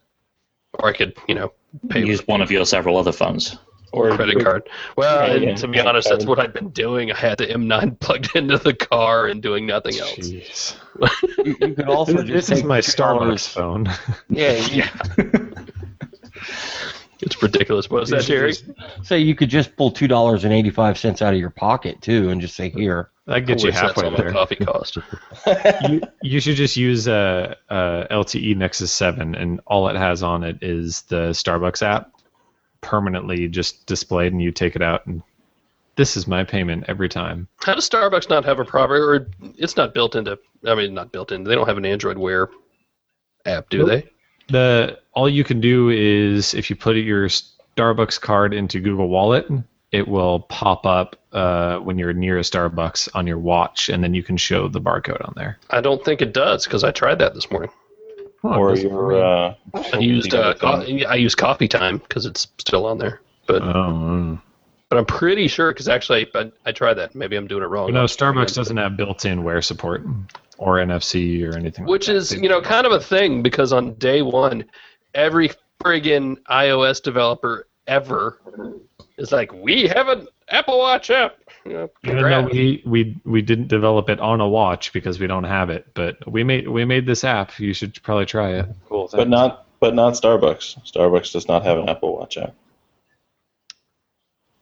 Or I could, you know, pay Use with one of your several other phones. or a credit card. Well, Yeah, and yeah. to be Yeah, honest, that's card. what I've been doing. I had the M nine plugged into the car and doing nothing else. Jeez. You, you could also This, just this is take my two dollars Starbucks phone. Yeah, you Yeah. It's ridiculous. What is that, Jerry? say you could just pull two dollars and eighty-five cents out of your pocket too, and just say here. That gets I you wish that's halfway what my there. coffee cost. you, you should just use a, a L T E Nexus seven, and all it has on it is the Starbucks app, permanently just displayed, and you take it out, and this is my payment every time. How does Starbucks not have a proper, or it's not built into, I mean, not built in, they don't have an Android Wear app, do Nope. they? The all you can do is if you put your Starbucks card into Google Wallet, it will pop up uh, when you're near a Starbucks on your watch, and then you can show the barcode on there. I don't think it does because I tried that this morning. Oh, or that's your weird. uh, I used uh, the other co- I used Coffee Time because it's still on there, but Oh, but I'm pretty sure because actually I, I tried that. Maybe I'm doing it wrong. but no, Starbucks doesn't have built-in Wear support or N F C or anything. Which like is, that. you know, kind of a thing because on day one, every friggin' iOS developer ever is like, we have an Apple Watch app. You know, Even though congrats. we, we we didn't develop it on a watch because we don't have it, but we made we made this app. You should probably try it. Cool. but not but not Starbucks. Starbucks does not have an Apple Watch app.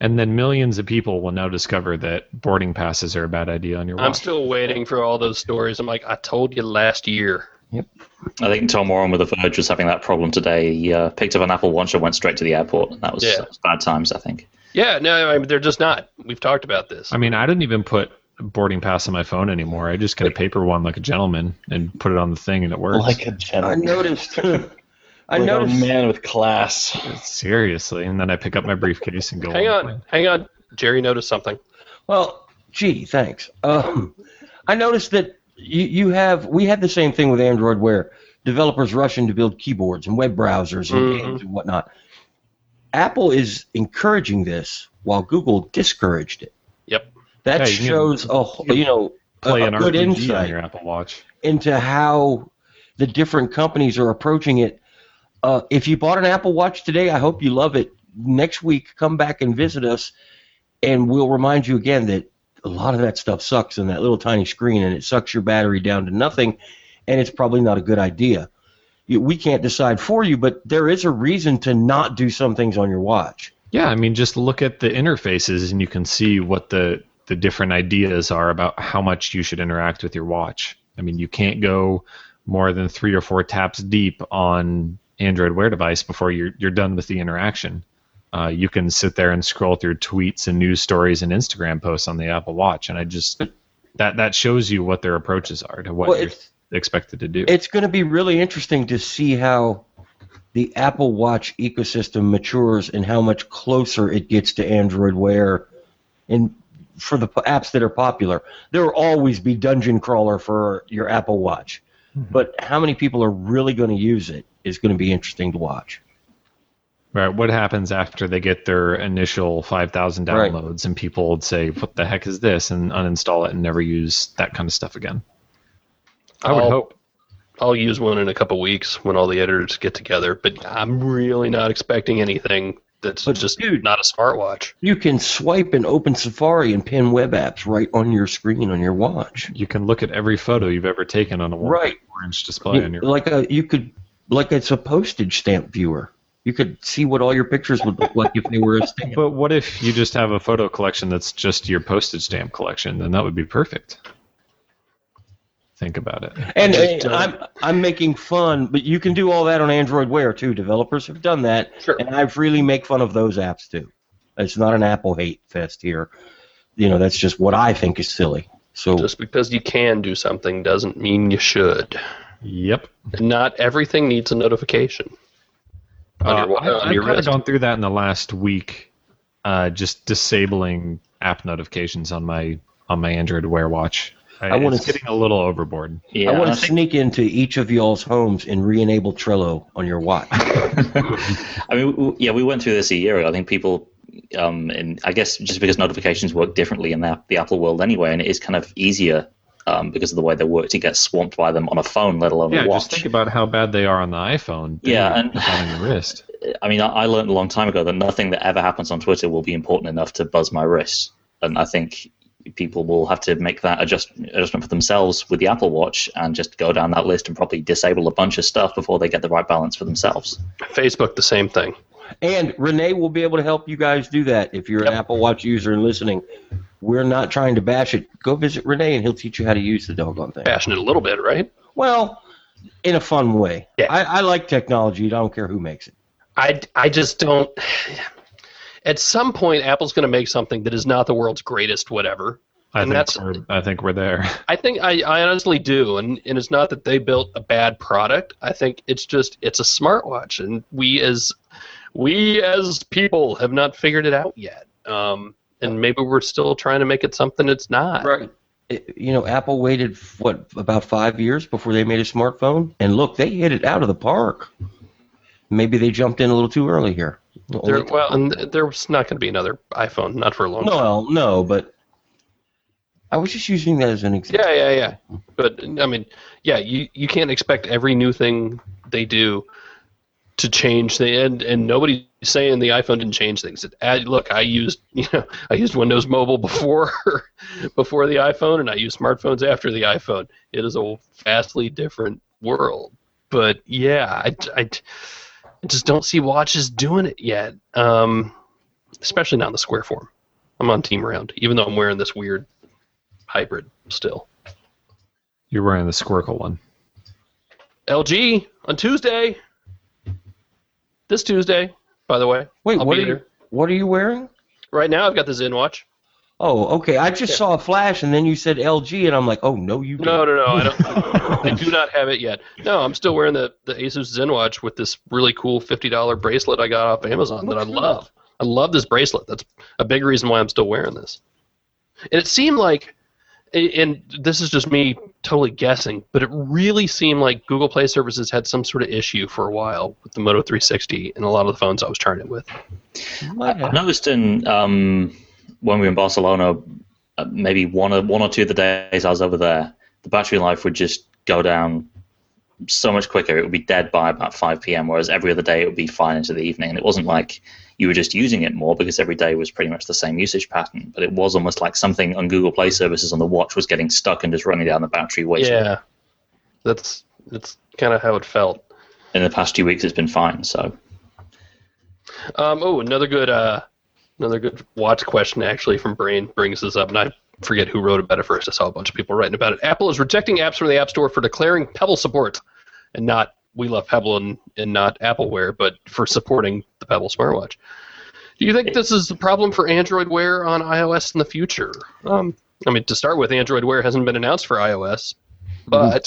And then millions of people will now discover that boarding passes are a bad idea on your watch. I'm still waiting for all those stories. I'm like, I told you last year. Yep. I think Tom Warren with The Verge was having that problem today. He uh, picked up an Apple Watch and went straight to the airport. That was, Yeah. that was bad times, I think. Yeah, no, I mean, they're just not. We've talked about this. I mean, I didn't even put a boarding pass on my phone anymore. I just get a paper one like a gentleman and put it on the thing, and it works. Like a I gentleman. noticed. I Like noticed. a man with class. Seriously. And then I pick up my briefcase and go hang on. on, hang on. Jerry noticed something. Well, gee, thanks. Um, I noticed that you, you have. We had the same thing with Android, where developers rushing to build keyboards and web browsers and Mhm. games and whatnot. Apple is encouraging this, while Google discouraged it. Yep. That Yeah, you can- shows a wh- you know a, Play a an good R P G on insight your Apple Watch. into how the different companies are approaching it. Uh, if you bought an Apple Watch today, I hope you love it. Next week, come back and visit us, and we'll remind you again that a lot of that stuff sucks on that little tiny screen, and it sucks your battery down to nothing, and it's probably not a good idea. You, we can't decide for you, but there is a reason to not do some things on your watch. Yeah, I mean, just look at the interfaces and you can see what the, the different ideas are about how much you should interact with your watch. I mean, you can't go more than three or four taps deep on Android Wear device before you're you're done with the interaction. Uh, you can sit there and scroll through tweets and news stories and Instagram posts on the Apple Watch, and I just that that shows you what their approaches are to what Well, you're it's- expected to do. It's going to be really interesting to see how the Apple Watch ecosystem matures and how much closer it gets to Android Wear. And for the p- apps that are popular, there will always be Dungeon Crawler for your Apple Watch. Mm-hmm. But how many people are really going to use it is going to be interesting to watch. Right. What happens after they get their initial five thousand Right. downloads and people would say, what the heck is this? And uninstall it and never use that kind of stuff again. I would I'll- hope. I'll use one in a couple weeks when all the editors get together, but I'm really not expecting anything that's But, just dude- not a smartwatch. You can swipe and open Safari and pin web apps right on your screen on your watch. You can look at every photo you've ever taken on a Right. orange display You- on your like a you could like it's a postage stamp viewer. You could see what all your pictures would look like if they were a stamp. But what if you just have a photo collection that's just your postage stamp collection? Then that would be perfect. Think about it. And just uh, don't- I'm I'm making fun, but you can do all that on Android Wear too. Developers have done that, Sure. and I freely make fun of those apps too. It's not an Apple hate fest here. You know, that's just what I think is silly. So Just because you can do something doesn't mean you should. Yep. And not everything needs a notification. On Uh, your, wa- I, on I've your kind of wrist. gone through that in the last week, uh, just disabling app notifications on my on my Android Wear watch. I, I wanna it's s- getting a little overboard. Yeah, I want I to think- sneak into each of y'all's homes and re-enable Trello on your watch. I mean, w- yeah, we went through this a year ago. I think people, um, and I guess just because notifications work differently in the, the Apple world anyway, and it is kind of easier um, because of the way they work to get swamped by them on a phone, let alone Yeah, a watch. just think about how bad they are on the iPhone. Yeah, Dude, and- put that on your wrist. I mean, I, I learned a long time ago that nothing that ever happens on Twitter will be important enough to buzz my wrist, and I think people will have to make that adjust, adjustment for themselves with the Apple Watch and just go down that list and probably disable a bunch of stuff before they get the right balance for themselves. Facebook, the same thing. And Renee will be able to help you guys do that if you're an Yep. Apple Watch user and listening. We're not trying to bash it. Go visit Renee and he'll teach you how to use the doggone thing. Passionate a little bit, right? Well, in a fun way. Yeah. I, I like technology. I don't care who makes it. I, I just don't. At some point, Apple's going to make something that is not the world's greatest whatever. I And think that's- we're I think we're there. I think I, I honestly do, and, and it's not that they built a bad product. I think it's just it's a smartwatch, and we as we as people have not figured it out yet. Um, and maybe we're still trying to make it something it's not. Right. It- you know, Apple waited, what, about five years before they made a smartphone? And look, they hit it out of the park. Maybe they jumped in a little too early here. There, well, and there's not going to be another iPhone, not for a long time. no, no, but I was just using that as an example. Yeah, yeah, yeah. But I mean, yeah, you, you can't expect every new thing they do to change the and and nobody's saying the iPhone didn't change things. It, uh, look, I used you know I used Windows Mobile before before the iPhone, and I use smartphones after the iPhone. It is a vastly different world. But yeah, I, I, I just don't see watches doing it yet. Um, especially not in the square form. I'm on team round, even though I'm wearing this weird hybrid still. You're wearing the Squircle one. L G on Tuesday. This Tuesday, by the way. Wait, I'll what be are you, there. what are you wearing? Right now, I've got the ZenWatch. Oh, okay. I just saw a flash, and then you said L G, and I'm like, oh, no, you No, didn't. no, no. I don't. I do not have it yet. No, I'm still wearing the, the Asus ZenWatch with this really cool fifty dollars bracelet I got off Amazon that I love. I love this bracelet. That's a big reason why I'm still wearing this. And it seemed like, and this is just me totally guessing, but it really seemed like Google Play Services had some sort of issue for a while with the Moto three sixty and a lot of the phones I was trying it with. I noticed in um, when we were in Barcelona, uh, maybe one or one or two of the days I was over there, the battery life would just go down so much quicker. It would be dead by about five p.m., whereas every other day it would be fine into the evening. And it wasn't like you were just using it more because every day was pretty much the same usage pattern, but it was almost like something on Google Play Services on the watch was getting stuck and just running down the battery way too. Yeah, that's that's kind of how it felt. In the past two weeks, it's been fine. So, um, oh, another good uh, another good watch question actually from Brain brings this up, and I forget who wrote about it first. I saw a bunch of people writing about it. Apple is rejecting apps from the App Store for declaring Pebble support, and not we love Pebble and, and not Appleware, but for supporting the Pebble smartwatch. Do you think this is a problem for Android Wear on iOS in the future? Um, I mean, to start with, Android Wear hasn't been announced for iOS, but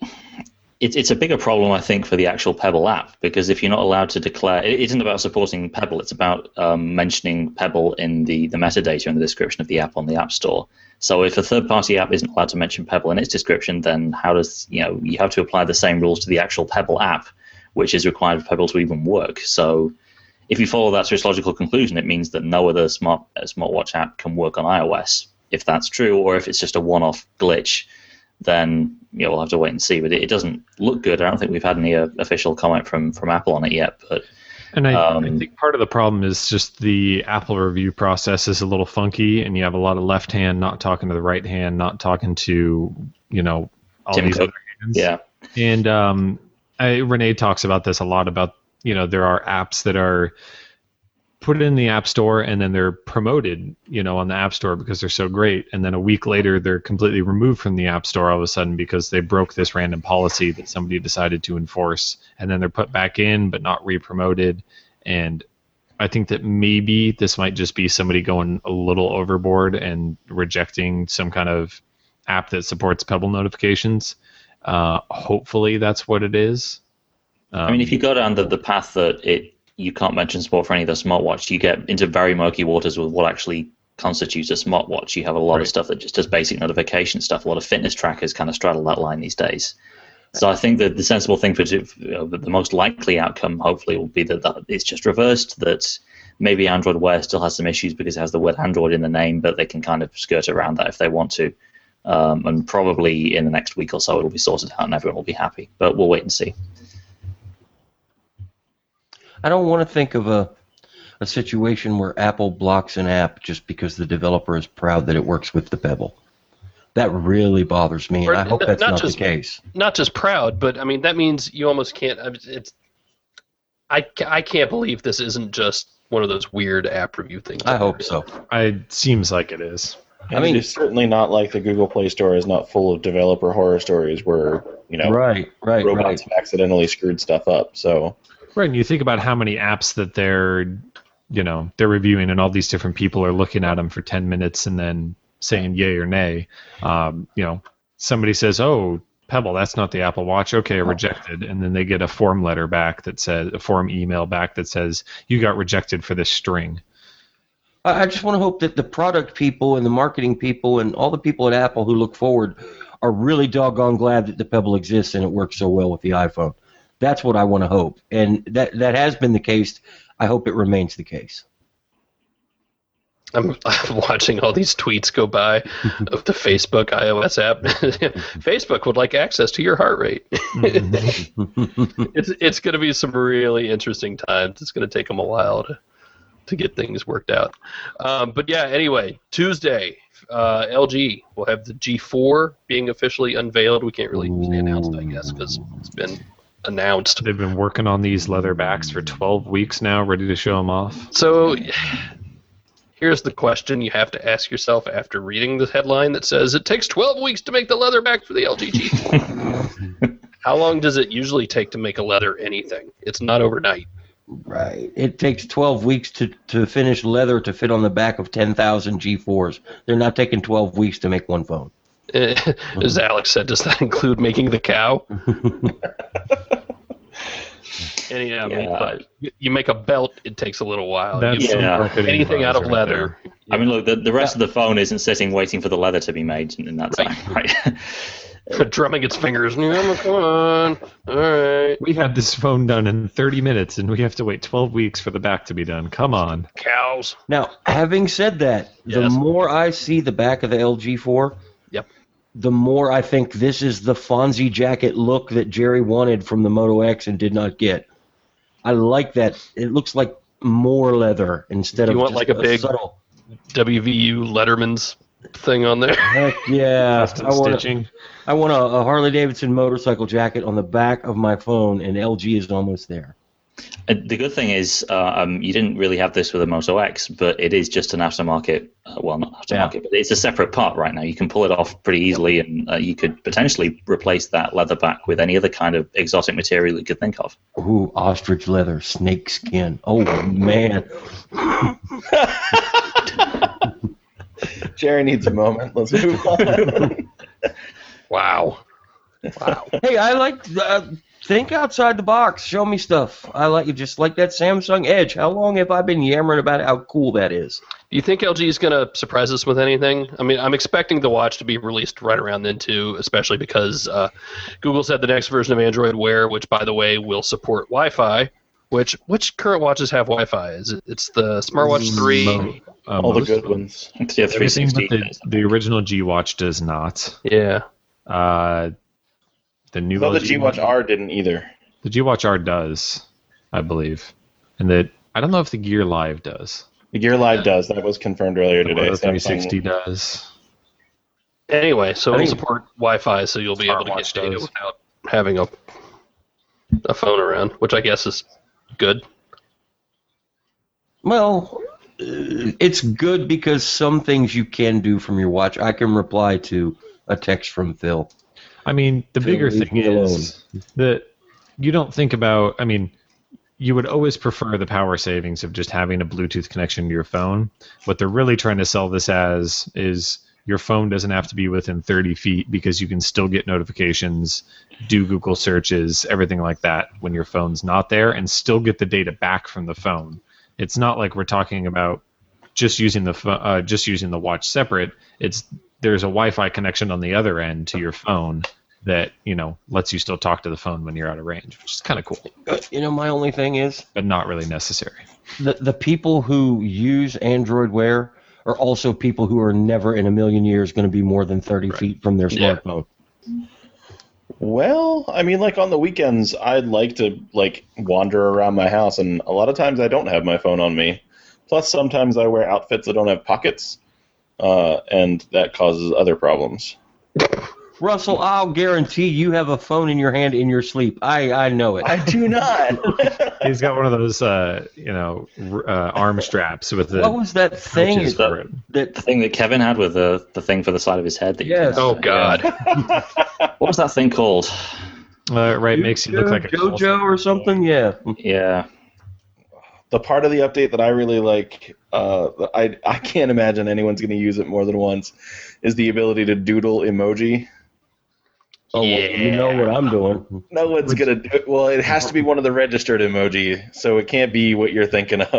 it's it's a bigger problem, I think, for the actual Pebble app, because if you're not allowed to declare, it isn't about supporting Pebble, it's about um, mentioning Pebble in the, the metadata and the description of the app on the App Store. So if a third-party app isn't allowed to mention Pebble in its description, then how does, you know, you have to apply the same rules to the actual Pebble app, which is required for Pebble to even work. So if you follow that to its logical conclusion, it means that no other smart uh, smartwatch app can work on iOS. If that's true, or if it's just a one-off glitch, then you know, we'll have to wait and see. But it, it doesn't look good. I don't think we've had any uh, official comment from, from Apple on it yet. But And I, Um, I think part of the problem is just the Apple review process is a little funky, and you have a lot of left hand not talking to the right hand, not talking to, you know, all Tim these Cook. other hands. yeah, And um, I, Renee talks about this a lot about, you know, there are apps that are put in the App Store and then they're promoted, you know, on the App Store because they're so great. And then a week later, they're completely removed from the App Store all of a sudden because they broke this random policy that somebody decided to enforce. And then they're put back in, but not re-promoted. And I think that maybe this might just be somebody going a little overboard and rejecting some kind of app that supports Pebble notifications. Uh, hopefully that's what it is. Um, I mean, if you go down the, the path that it you can't mention support for any of the smartwatch, you get into very murky waters with what actually constitutes a smartwatch. You have a lot Right. of stuff that just does basic notification stuff. A lot of fitness trackers kind of straddle that line these days. So I think that the sensible thing for you know, the most likely outcome, hopefully, will be that, that it's just reversed. That maybe Android Wear still has some issues because it has the word Android in the name, but they can kind of skirt around that if they want to. Um, and probably in the next week or so, it'll be sorted out and everyone will be happy. But we'll wait and see. I don't want to think of a a situation where Apple blocks an app just because the developer is proud that it works with the Pebble. That really bothers me, and Or I hope n- that's not not just- the case. not just proud, but I mean that means you almost can't. I mean, It's I, ca- I can't believe this isn't just one of those weird app review things. I hope so. it seems like it is. And I mean- it's certainly not like the Google Play Store is not full of developer horror stories where, you know, Right, right, robots right. have accidentally screwed stuff up. So Right, and you think about how many apps that they're, you know, they're reviewing, and all these different people are looking at them for ten minutes and then saying yay or nay. Um, you know, somebody says, "Oh, Pebble, that's not the Apple Watch." Okay, rejected, and then they get a form letter back that says, a form email back that says, "You got rejected for this string." I I just want to hope that the product people and the marketing people and all the people at Apple who look forward are really doggone glad that the Pebble exists and it works so well with the iPhone. That's what I want to hope. And that that has been the case. I hope it remains the case. I'm, I'm watching all these tweets go by of the Facebook iOS app. Facebook would like access to your heart rate. it's it's going to be some really interesting times. It's going to take them a while to to get things worked out. Um, but yeah, anyway, Tuesday, uh, L G will have the G four being officially unveiled. We can't really say announced, I guess, because it's been announced. They've been working on these leather backs for twelve weeks now, ready to show them off. So Here's the question you have to ask yourself after reading the headline that says it takes twelve weeks to make the leather back for the L G G four. How long does it usually take to make a leather anything? It's not overnight. Right. It takes twelve weeks to, to finish leather to fit on the back of ten thousand G fours. They're not taking twelve weeks to make one phone. As Alex said, does that include making the cow? And yeah, I mean, Yeah. but you make a belt, it takes a little while. That's You- some Yeah. marketing anything out of buzz right leather. there. I mean, look, the, the rest of the phone isn't sitting waiting for the leather to be made in that time, right? Drumming its fingers. Yeah, come on. All right. We had this phone done in thirty minutes, and we have to wait twelve weeks for the back to be done. Come on. Cows. Now, having said that, the Yes. more I see the back of the L G four, Yep. the more I think this is the Fonzie jacket look that Jerry wanted from the Moto X and did not get. I like that. It looks like more leather instead You of want just like a big- subtle. W V U Letterman's thing on there. Heck yeah! Custom I want, a, stitching. I want a, a Harley Davidson motorcycle jacket on the back of my phone, and L G is almost there. And the good thing is, uh, um, you didn't really have this with a Moto X, but it is just an aftermarket. Uh, well, not aftermarket, Yeah. but it's a separate part right now. You can pull it off pretty easily, and uh, you could potentially replace that leather back with any other kind of exotic material you could think of. Ooh, ostrich leather, snake skin. Oh man! Jerry needs a moment. Let's move on. Wow. Wow. Hey, I like uh, think outside the box. Show me stuff. I like you just like that Samsung Edge. How long have I been yammering about how cool that is? Do you think L G is going to surprise us with anything? I mean, I'm expecting the watch to be released right around then, too, especially because uh, Google said the next version of Android Wear, which, by the way, will support Wi-Fi, which which current watches have Wi-Fi? Is it, it's the Smartwatch three? Mo- uh, All the most good of- ones. Yeah, three Everything sixty. but the, the original G Watch does not. Yeah. Uh, the new Well, the L G G Watch R didn't either. The G Watch R does, I believe, and that I don't know if the Gear Live does. The Gear Live does. That was confirmed earlier The today. Moto three Samsung- sixty does. Anyway, so I it'll think- support Wi-Fi, so you'll be able to get Smartwatch data does. without having a a phone around, which I guess is good. Well, uh, it's good because some things you can do from your watch. I can reply to a text from Phil. I mean, the Phil, bigger leave thing me is that you don't think about. I mean, you would always prefer the power savings of just having a Bluetooth connection to your phone. What they're really trying to sell this as is your phone doesn't have to be within thirty feet because you can still get notifications, do Google searches, everything like that when your phone's not there, and still get the data back from the phone. It's not like we're talking about just using the pho- uh, just using the watch separate. It's there's a Wi-Fi connection on the other end to your phone that, you know, lets you still talk to the phone when you're out of range, which is kind of cool, You know, my only thing is but not really necessary. the the people who use Android Wear are also people who are never in a million years going to be more than thirty feet from their Yeah. smartphone. Well, I mean, like on the weekends, I'd like to like wander around my house, and a lot of times I don't have my phone on me. Plus, sometimes I wear outfits that don't have pockets, uh, and that causes other problems. Russell, I'll guarantee you have a phone in your hand in your sleep. I, I know it. I do not. He's got one of those, uh, you know, r- uh, arm straps with the. What was that thing? pouches that- for it. that The thing that Kevin had with the, the thing for the side of his head. That you Yes. can- Oh God. What was that thing called? Uh, right, makes you look like a JoJo or something? Yeah. Yeah. The part of the update that I really like, uh, I I can't imagine anyone's going to use it more than once, is the ability to doodle emoji. Oh, well, you know what I'm doing. No one's going to do it. Well, it has to be one of the registered emoji, so it can't be what you're thinking of.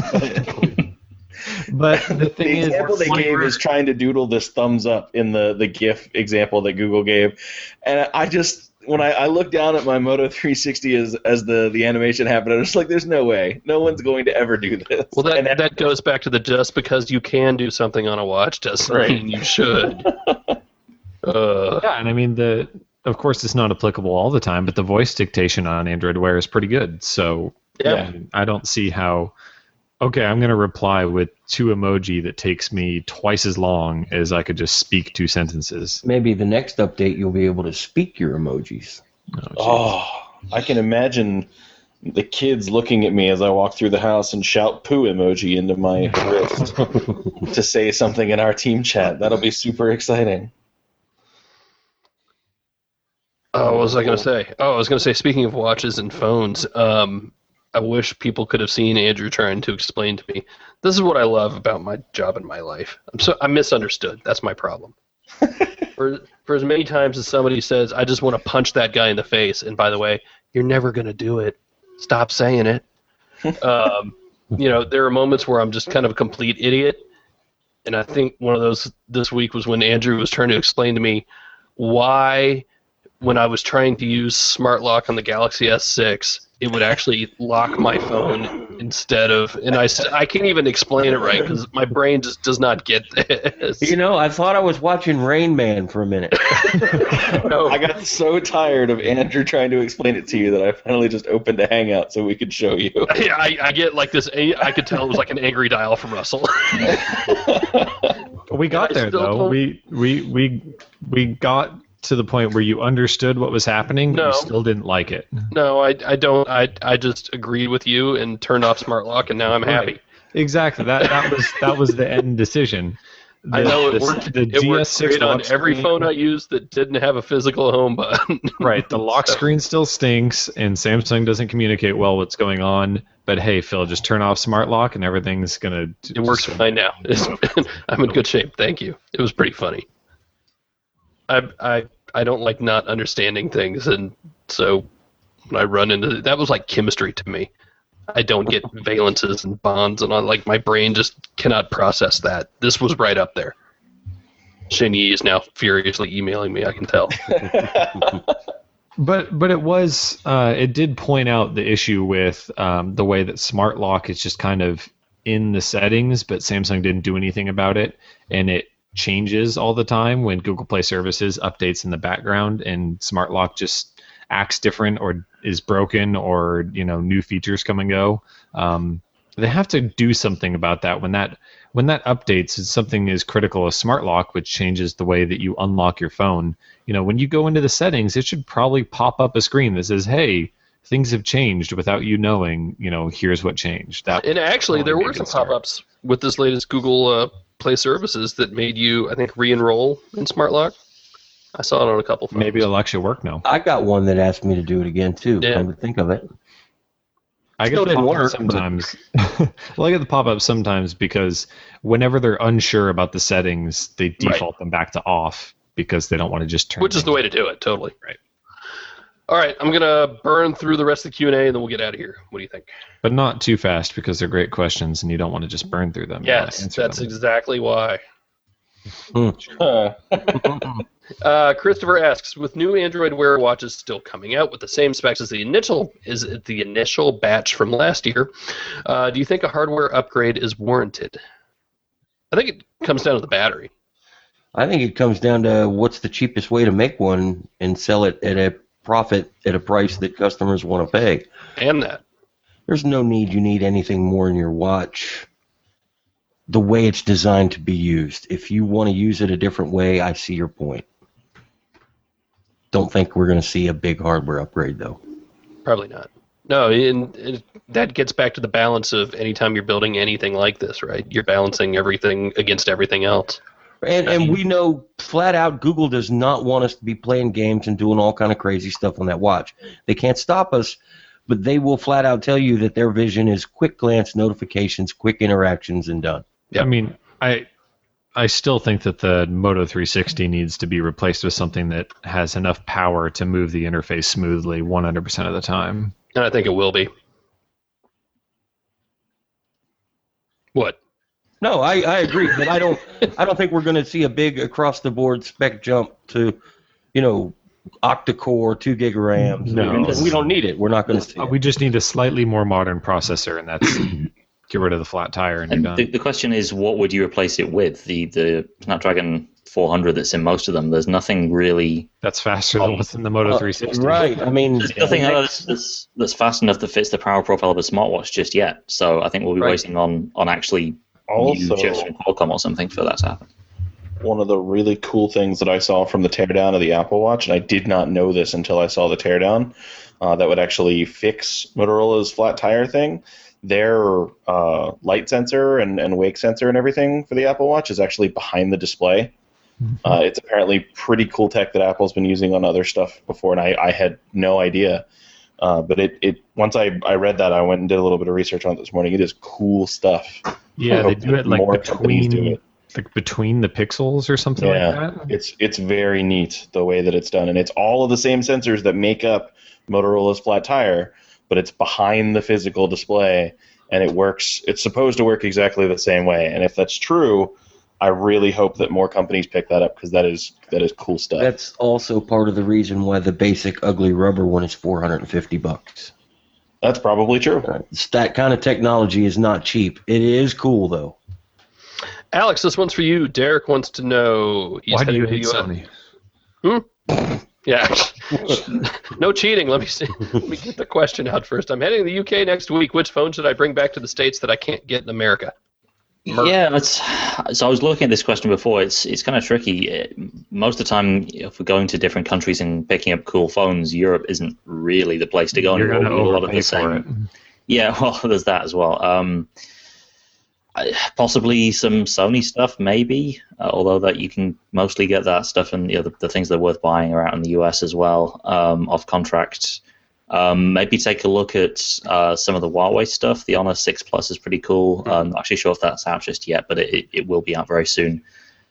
But the thing The is, example they gave is trying to doodle this thumbs up in the, the GIF example that Google gave. And I just, when I, I looked down at my Moto three sixty as, as the, the animation happened, I was like, there's no way. No one's going to ever do this. Well, that And that goes back to the just because you can do something on a watch doesn't Right. mean you should. Uh, yeah, and I mean the. Of course, it's not applicable all the time, but the voice dictation on Android Wear is pretty good. So Yeah. I, mean, I don't see how. Okay, I'm going to reply with two emoji that takes me twice as long as I could just speak two sentences. Maybe the next update you'll be able to speak your emojis. Oh, geez. Oh, I can imagine the kids looking at me as I walk through the house and shout poo emoji into my wrist to say something in our team chat. That'll be super exciting. Oh, what was I going to say? Oh, I was going to say, speaking of watches and phones, um, I wish people could have seen Andrew trying to explain to me. This is what I love about my job and my life. I'm so I'm misunderstood. That's my problem. for for as many times as somebody says, I just want to punch that guy in the face, and by the way, you're never going to do it. Stop saying it. Um, you know, there are moments where I'm just kind of a complete idiot, and I think one of those this week was when Andrew was trying to explain to me why, when I was trying to use Smart Lock on the Galaxy S six, it would actually lock my phone instead of, and I, I can't even explain it right because my brain just does not get this. You know, I thought I was watching Rain Man for a minute. No. I got so tired of Andrew trying to explain it to you that I finally just opened a Hangout so we could show you. I, I get like this, I could tell it was like an angry dial from Russell. We got I there still though. don't- We we we we got to the point where you understood what was happening, but No. you still didn't like it. No, I, I don't. I, I just agreed with you and turned off Smart Lock, and now I'm happy. Right. Exactly. That that was that was the end decision. The, I know it the, worked. The It G S worked six great on lock every screen- phone I used that didn't have a physical home button. Right. The lock So- screen still stinks, and Samsung doesn't communicate well what's going on. But hey, Phil, just turn off Smart Lock, and everything's gonna. It works fine now. I'm in good shape. Thank you. It was pretty funny. I I I don't like not understanding things, and so when I run into that was like chemistry to me. I don't get valences and bonds, and I like my brain just cannot process that. This was right up there. Shin Yi is now furiously emailing me. I can tell. But but it was uh, it did point out the issue with um, the way that Smart Lock is just kind of in the settings, but Samsung didn't do anything about it, and it changes all the time when Google Play Services updates in the background, and Smart Lock just acts different or is broken, or you know new features come and go. Um, they have to do something about that when that when that updates. It's something as critical as Smart Lock, which changes the way that you unlock your phone. You know, when you go into the settings, it should probably pop up a screen that says, "Hey, things have changed," without you knowing. You know, here's what changed. That And actually, there probably were be a some good start. pop-ups with this latest Google uh, Play Services that made you, I think, re-enroll in Smart Lock. I saw it on a couple phones. maybe it'll actually work now. I got one that asked me to do it again too. Yeah. Come to think of it. I get Still the didn't pop-up work, sometimes. Well, I get the pop-up sometimes because whenever they're unsure about the settings, they default them back to off because they don't want to just turn. Which is the way to do it, totally. Right. All right, I'm going to burn through the rest of the Q and A, and then we'll get out of here. What do you think? But not too fast because they're great questions, and you don't want to just burn through them. You wanna Yes, answer that's them. exactly why. Huh. Uh, Christopher asks, with new Android Wear watches still coming out with the same specs as the initial is it the initial batch from last year, uh, do you think a hardware upgrade is warranted? I think it comes down to the battery. I think it comes down to what's the cheapest way to make one and sell it at a profit at a price that customers want to pay. And that. There's no need you need anything more in your watch the way it's designed to be used. If you want to use it a different way, I see your point. Don't think we're going to see a big hardware upgrade, though. Probably not. No, and it, that gets back to the balance of anytime you're building anything like this, right? You're balancing everything against everything else. And and we know flat out Google does not want us to be playing games and doing all kind of crazy stuff on that watch. They can't stop us, but they will flat out tell you that their vision is quick glance notifications, quick interactions, and done. Yep. I mean, I I still think that the Moto three sixty needs to be replaced with something that has enough power to move the interface smoothly one hundred percent of the time. And I think it will be. What? No, I, I agree, but I don't I don't think we're going to see a big across the board spec jump to, you know, octa-core, two gig of RAM. No. we don't need it. We're not going to see Uh, it. we just need a slightly more modern processor, and that's get rid of the flat tire and you're And done. the, the question is, what would you replace it with? The the Snapdragon four hundred that's in most of them. There's nothing really. That's faster than what's in the Moto three sixty. Right. I mean, There's nothing that's, that's that's fast enough that fits the power profile of a smartwatch just yet. So I think we'll be Right. waiting on on actually Also- new chips from Qualcomm or something for that to happen. one of the really cool things that I saw from the teardown of the Apple Watch, and I did not know this until I saw the teardown, uh, that would actually fix Motorola's flat tire thing. Their uh, light sensor and, and wake sensor and everything for the Apple Watch is actually behind the display. Mm-hmm. Uh, it's apparently pretty cool tech that Apple's been using on other stuff before, and I, I had no idea. Uh, but it, it once I, I read that, I went and did a little bit of research on it this morning. It is cool stuff. Yeah, they do it like more companies do between it. like between the pixels or something Yeah, like that. it's it's very neat the way that it's done, and it's all of the same sensors that make up Motorola's flat tire, but it's behind the physical display, and it works. It's supposed to work exactly the same way, and if that's true, I really hope that more companies pick that up because that is that is cool stuff. That's also part of the reason why the basic ugly rubber one is four hundred fifty bucks. That's probably true. That kind of technology is not cheap. It is cool though. Alex, this one's for you. Derek wants to know. He's Why do you heading hate to Sony? Hmm? Yeah. No cheating. Let me see. Let me get the question out first. I'm heading to the U K next week. Which phone should I bring back to the States that I can't get in America? Merc. Yeah, it's, so I was looking at this question before. It's it's kind of tricky. Most of the time, if we're going to different countries and picking up cool phones, Europe isn't really the place to go. You're going to a lot of overpay the for it. same. Yeah, well, there's that as well. Um, I- possibly some Sony stuff, maybe. Uh, although that you can mostly get that stuff, and you know, the, the things that are worth buying are out in the U S as well, um, off contract. Um, maybe take a look at uh, some of the Huawei stuff. The Honor six Plus is pretty cool. Mm-hmm. I'm not actually sure if that's out just yet, but it, it will be out very soon.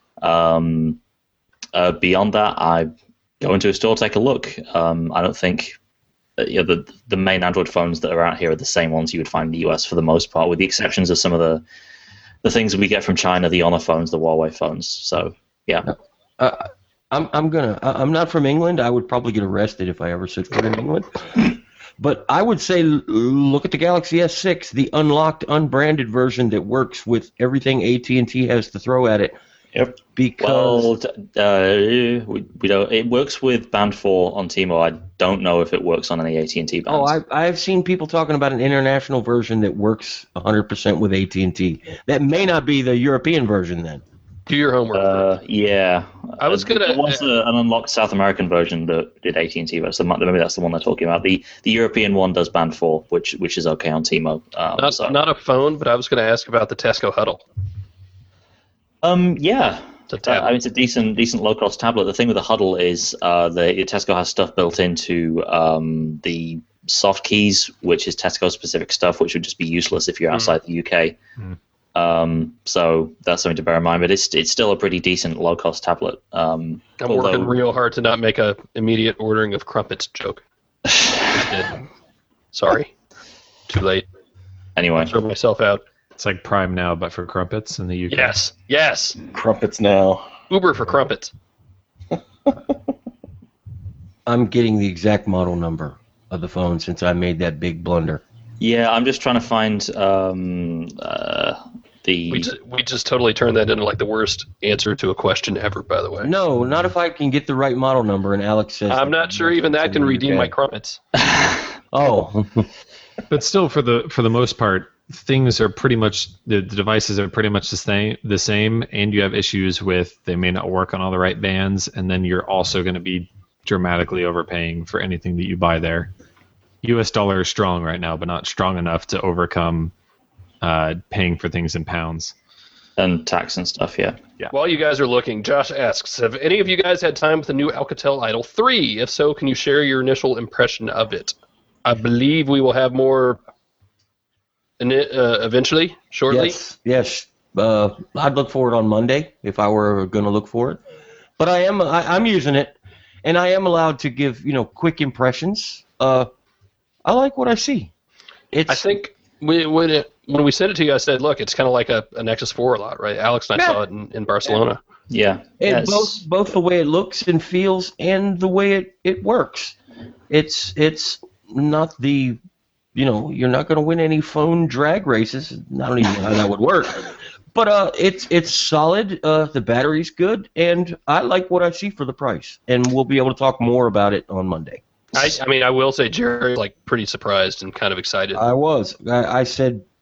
Um, uh, beyond that, I go into a store, take a look. Um, I don't think uh, you know, the the main Android phones that are out here are the same ones you would find in the U S for the most part, with the exceptions of some of the the things that we get from China, the Honor phones, the Huawei phones. So yeah. Uh, I'm I'm gonna I'm not from England. I would probably get arrested if I ever set foot in England. But I would say look at the Galaxy S six, the unlocked, unbranded version that works with everything A T and T has to throw at it. Yep. Because well, uh, we, we don't. It works with Band four on T-Mobile. I don't know if it works on any A T and T bands. oh, I I've seen people talking about an international version that works one hundred percent with A T and T. That may not be the European version then. Do your homework. Uh, yeah, I was gonna- There was a, an unlocked South American version that did A T and T, but so maybe that's the one they're talking about. The the European one does Band four, which which is okay on T-Mo. Um, not, so. not a phone, but I was going to ask about the Tesco Huddle. Um, yeah. It's a Uh, tablet. I mean, it's a decent, decent low-cost tablet. The thing with the Huddle is uh, the Tesco has stuff built into um, the soft keys, which is Tesco-specific stuff, which would just be useless if you're outside the U K. Mm. Um, so that's something to bear in mind. But it's it's still a pretty decent low-cost tablet. Um, I'm although, working real hard to not make a immediate ordering of crumpets joke. Just did. Sorry. Too late. Anyway, Throw myself out. It's like Prime Now, but for crumpets in the U K. Yes. Yes. Crumpets now. Uber for crumpets. I'm getting the exact model number of the phone since I made that big blunder. yeah, I'm just trying to find um, uh, the. We just, we just totally turned that into like the worst answer to a question ever, by the way. No, not if I can get the right model number. And Alex says I'm not sure even that can redeem my crumpets. Oh, But still, for the for the most part, things are pretty much the, the devices are pretty much the same. The same, and you have issues with they may not work on all the right bands, and then you're also going to be dramatically overpaying for anything that you buy there. U S dollar is strong right now, but not strong enough to overcome uh, paying for things in pounds. and tax and stuff, yeah. While you guys are looking, Josh asks, have any of you guys had time with the new Alcatel Idol three? If so, can you share your initial impression of it? I believe we will have more in it, uh, eventually, shortly. yes, yes. Uh, I'd look for it on Monday if I were going to look for it. But I am, I, I'm using it, and I am allowed to give, you know, quick impressions. Uh, I like what I see. It's, I think we, when it, when we sent it to you, I said, look, it's kind of like a, a Nexus four a lot, right? Alex and I Yeah. saw it in, in Barcelona. Yeah. And yeah, it's- both both the way it looks and feels and the way it, it works. It's it's not the, you know, you're not going to win any phone drag races. I don't even know how that would work. But uh, it's it's solid. Uh, the battery's good, and I like what I see for the price. And we'll be able to talk more about it on Monday. I, I mean, I will say Jerry's like pretty surprised and kind of excited. I was. I, I said,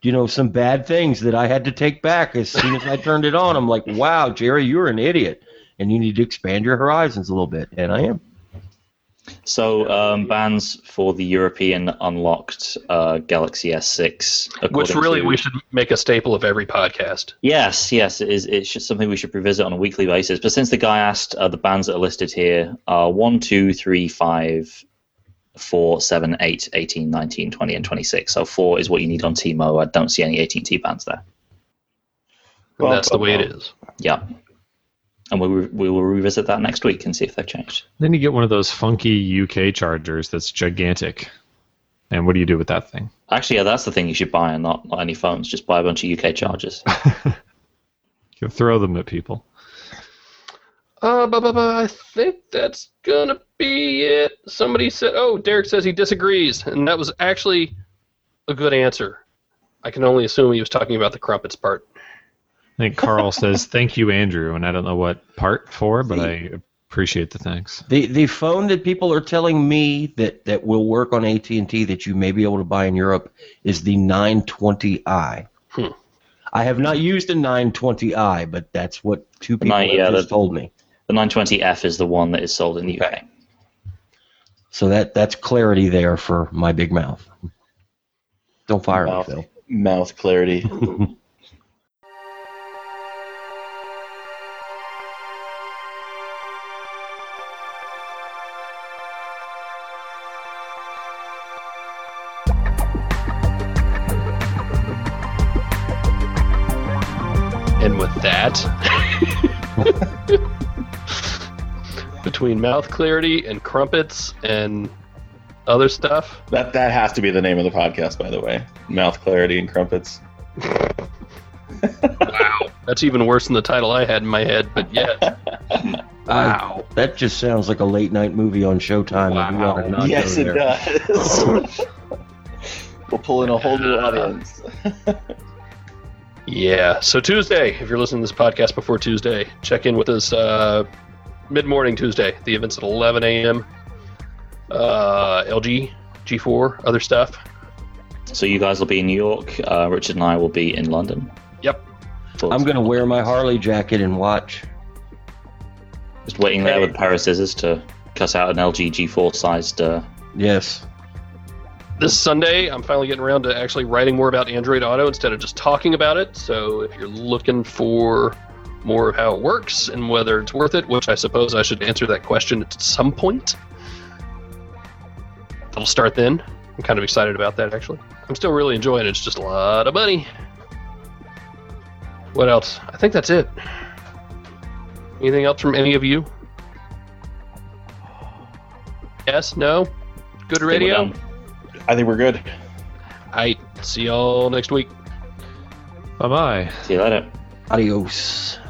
you know, some bad things that I had to take back as soon as I turned it on. I'm like, wow, Jerry, you're an idiot, and you need to expand your horizons a little bit, and I am. So um, bands for the European unlocked uh, Galaxy S six. Which really to, we should make a staple of every podcast. Yes, yes, it is. It's just something we should revisit on a weekly basis. But since the guy asked, uh, the bands that are listed here are one, two, three, five, four, seven, eight, eighteen, nineteen, twenty, and twenty-six. So four is what you need on T M O. I don't see any A T and T bands there. And that's the way it is. Yeah. And we we will revisit that next week and see if they've changed. Then you get one of those funky U K chargers that's gigantic. And what do you do with that thing? Actually, yeah, that's the thing you should buy, and not, not any phones. Just buy a bunch of U K chargers. You throw them at people. Uh, but, but, but I think that's gonna be it. Somebody said, oh, Derek says he disagrees, and that was actually a good answer. I can only assume he was talking about the crumpets part. I think Carl says, thank you, Andrew. And I don't know what part for, but I appreciate the thanks. The the phone that people are telling me that, that will work on A T and T that you may be able to buy in Europe is the nine twenty i. Hmm. I have not used a nine twenty i, but that's what two people Nine- have yeah, just the- told me. The nine twenty F is the one that is sold in the U K. So that that's clarity there for my big mouth. Don't fire Mouth, me, Phil. mouth clarity. And with that, between mouth clarity and crumpets and other stuff, That that has to be the name of the podcast, by the way. Mouth clarity and crumpets. wow, that's even worse than the title I had in my head. But yeah, wow. Uh, that just sounds like a late night movie on Showtime. and we Wow. ought to not Yes, go it there. does. We'll pull in a whole new audience. Yeah, so Tuesday, if you're listening to this podcast before Tuesday, check in with us uh, mid-morning Tuesday. The event's at eleven a.m. Uh, L G, G four, other stuff. So you guys will be in New York. Uh, Richard and I will be in London. Yep. I'm going to wear my Harley jacket and watch. Just waiting there Hey. with a pair of scissors to cut out an L G G four sized. Uh, Yes. This Sunday, I'm finally getting around to actually writing more about Android Auto instead of just talking about it. So if you're looking for more of how it works and whether it's worth it, which I suppose I should answer that question at some point, it'll start then. I'm kind of excited about that, actually. I'm still really enjoying it. It's just a lot of money. What else? I think that's it. Anything else from any of you? Yes? No? Good radio? I think we're good. Alright, see y'all next week. Bye-bye. See you later. Adios.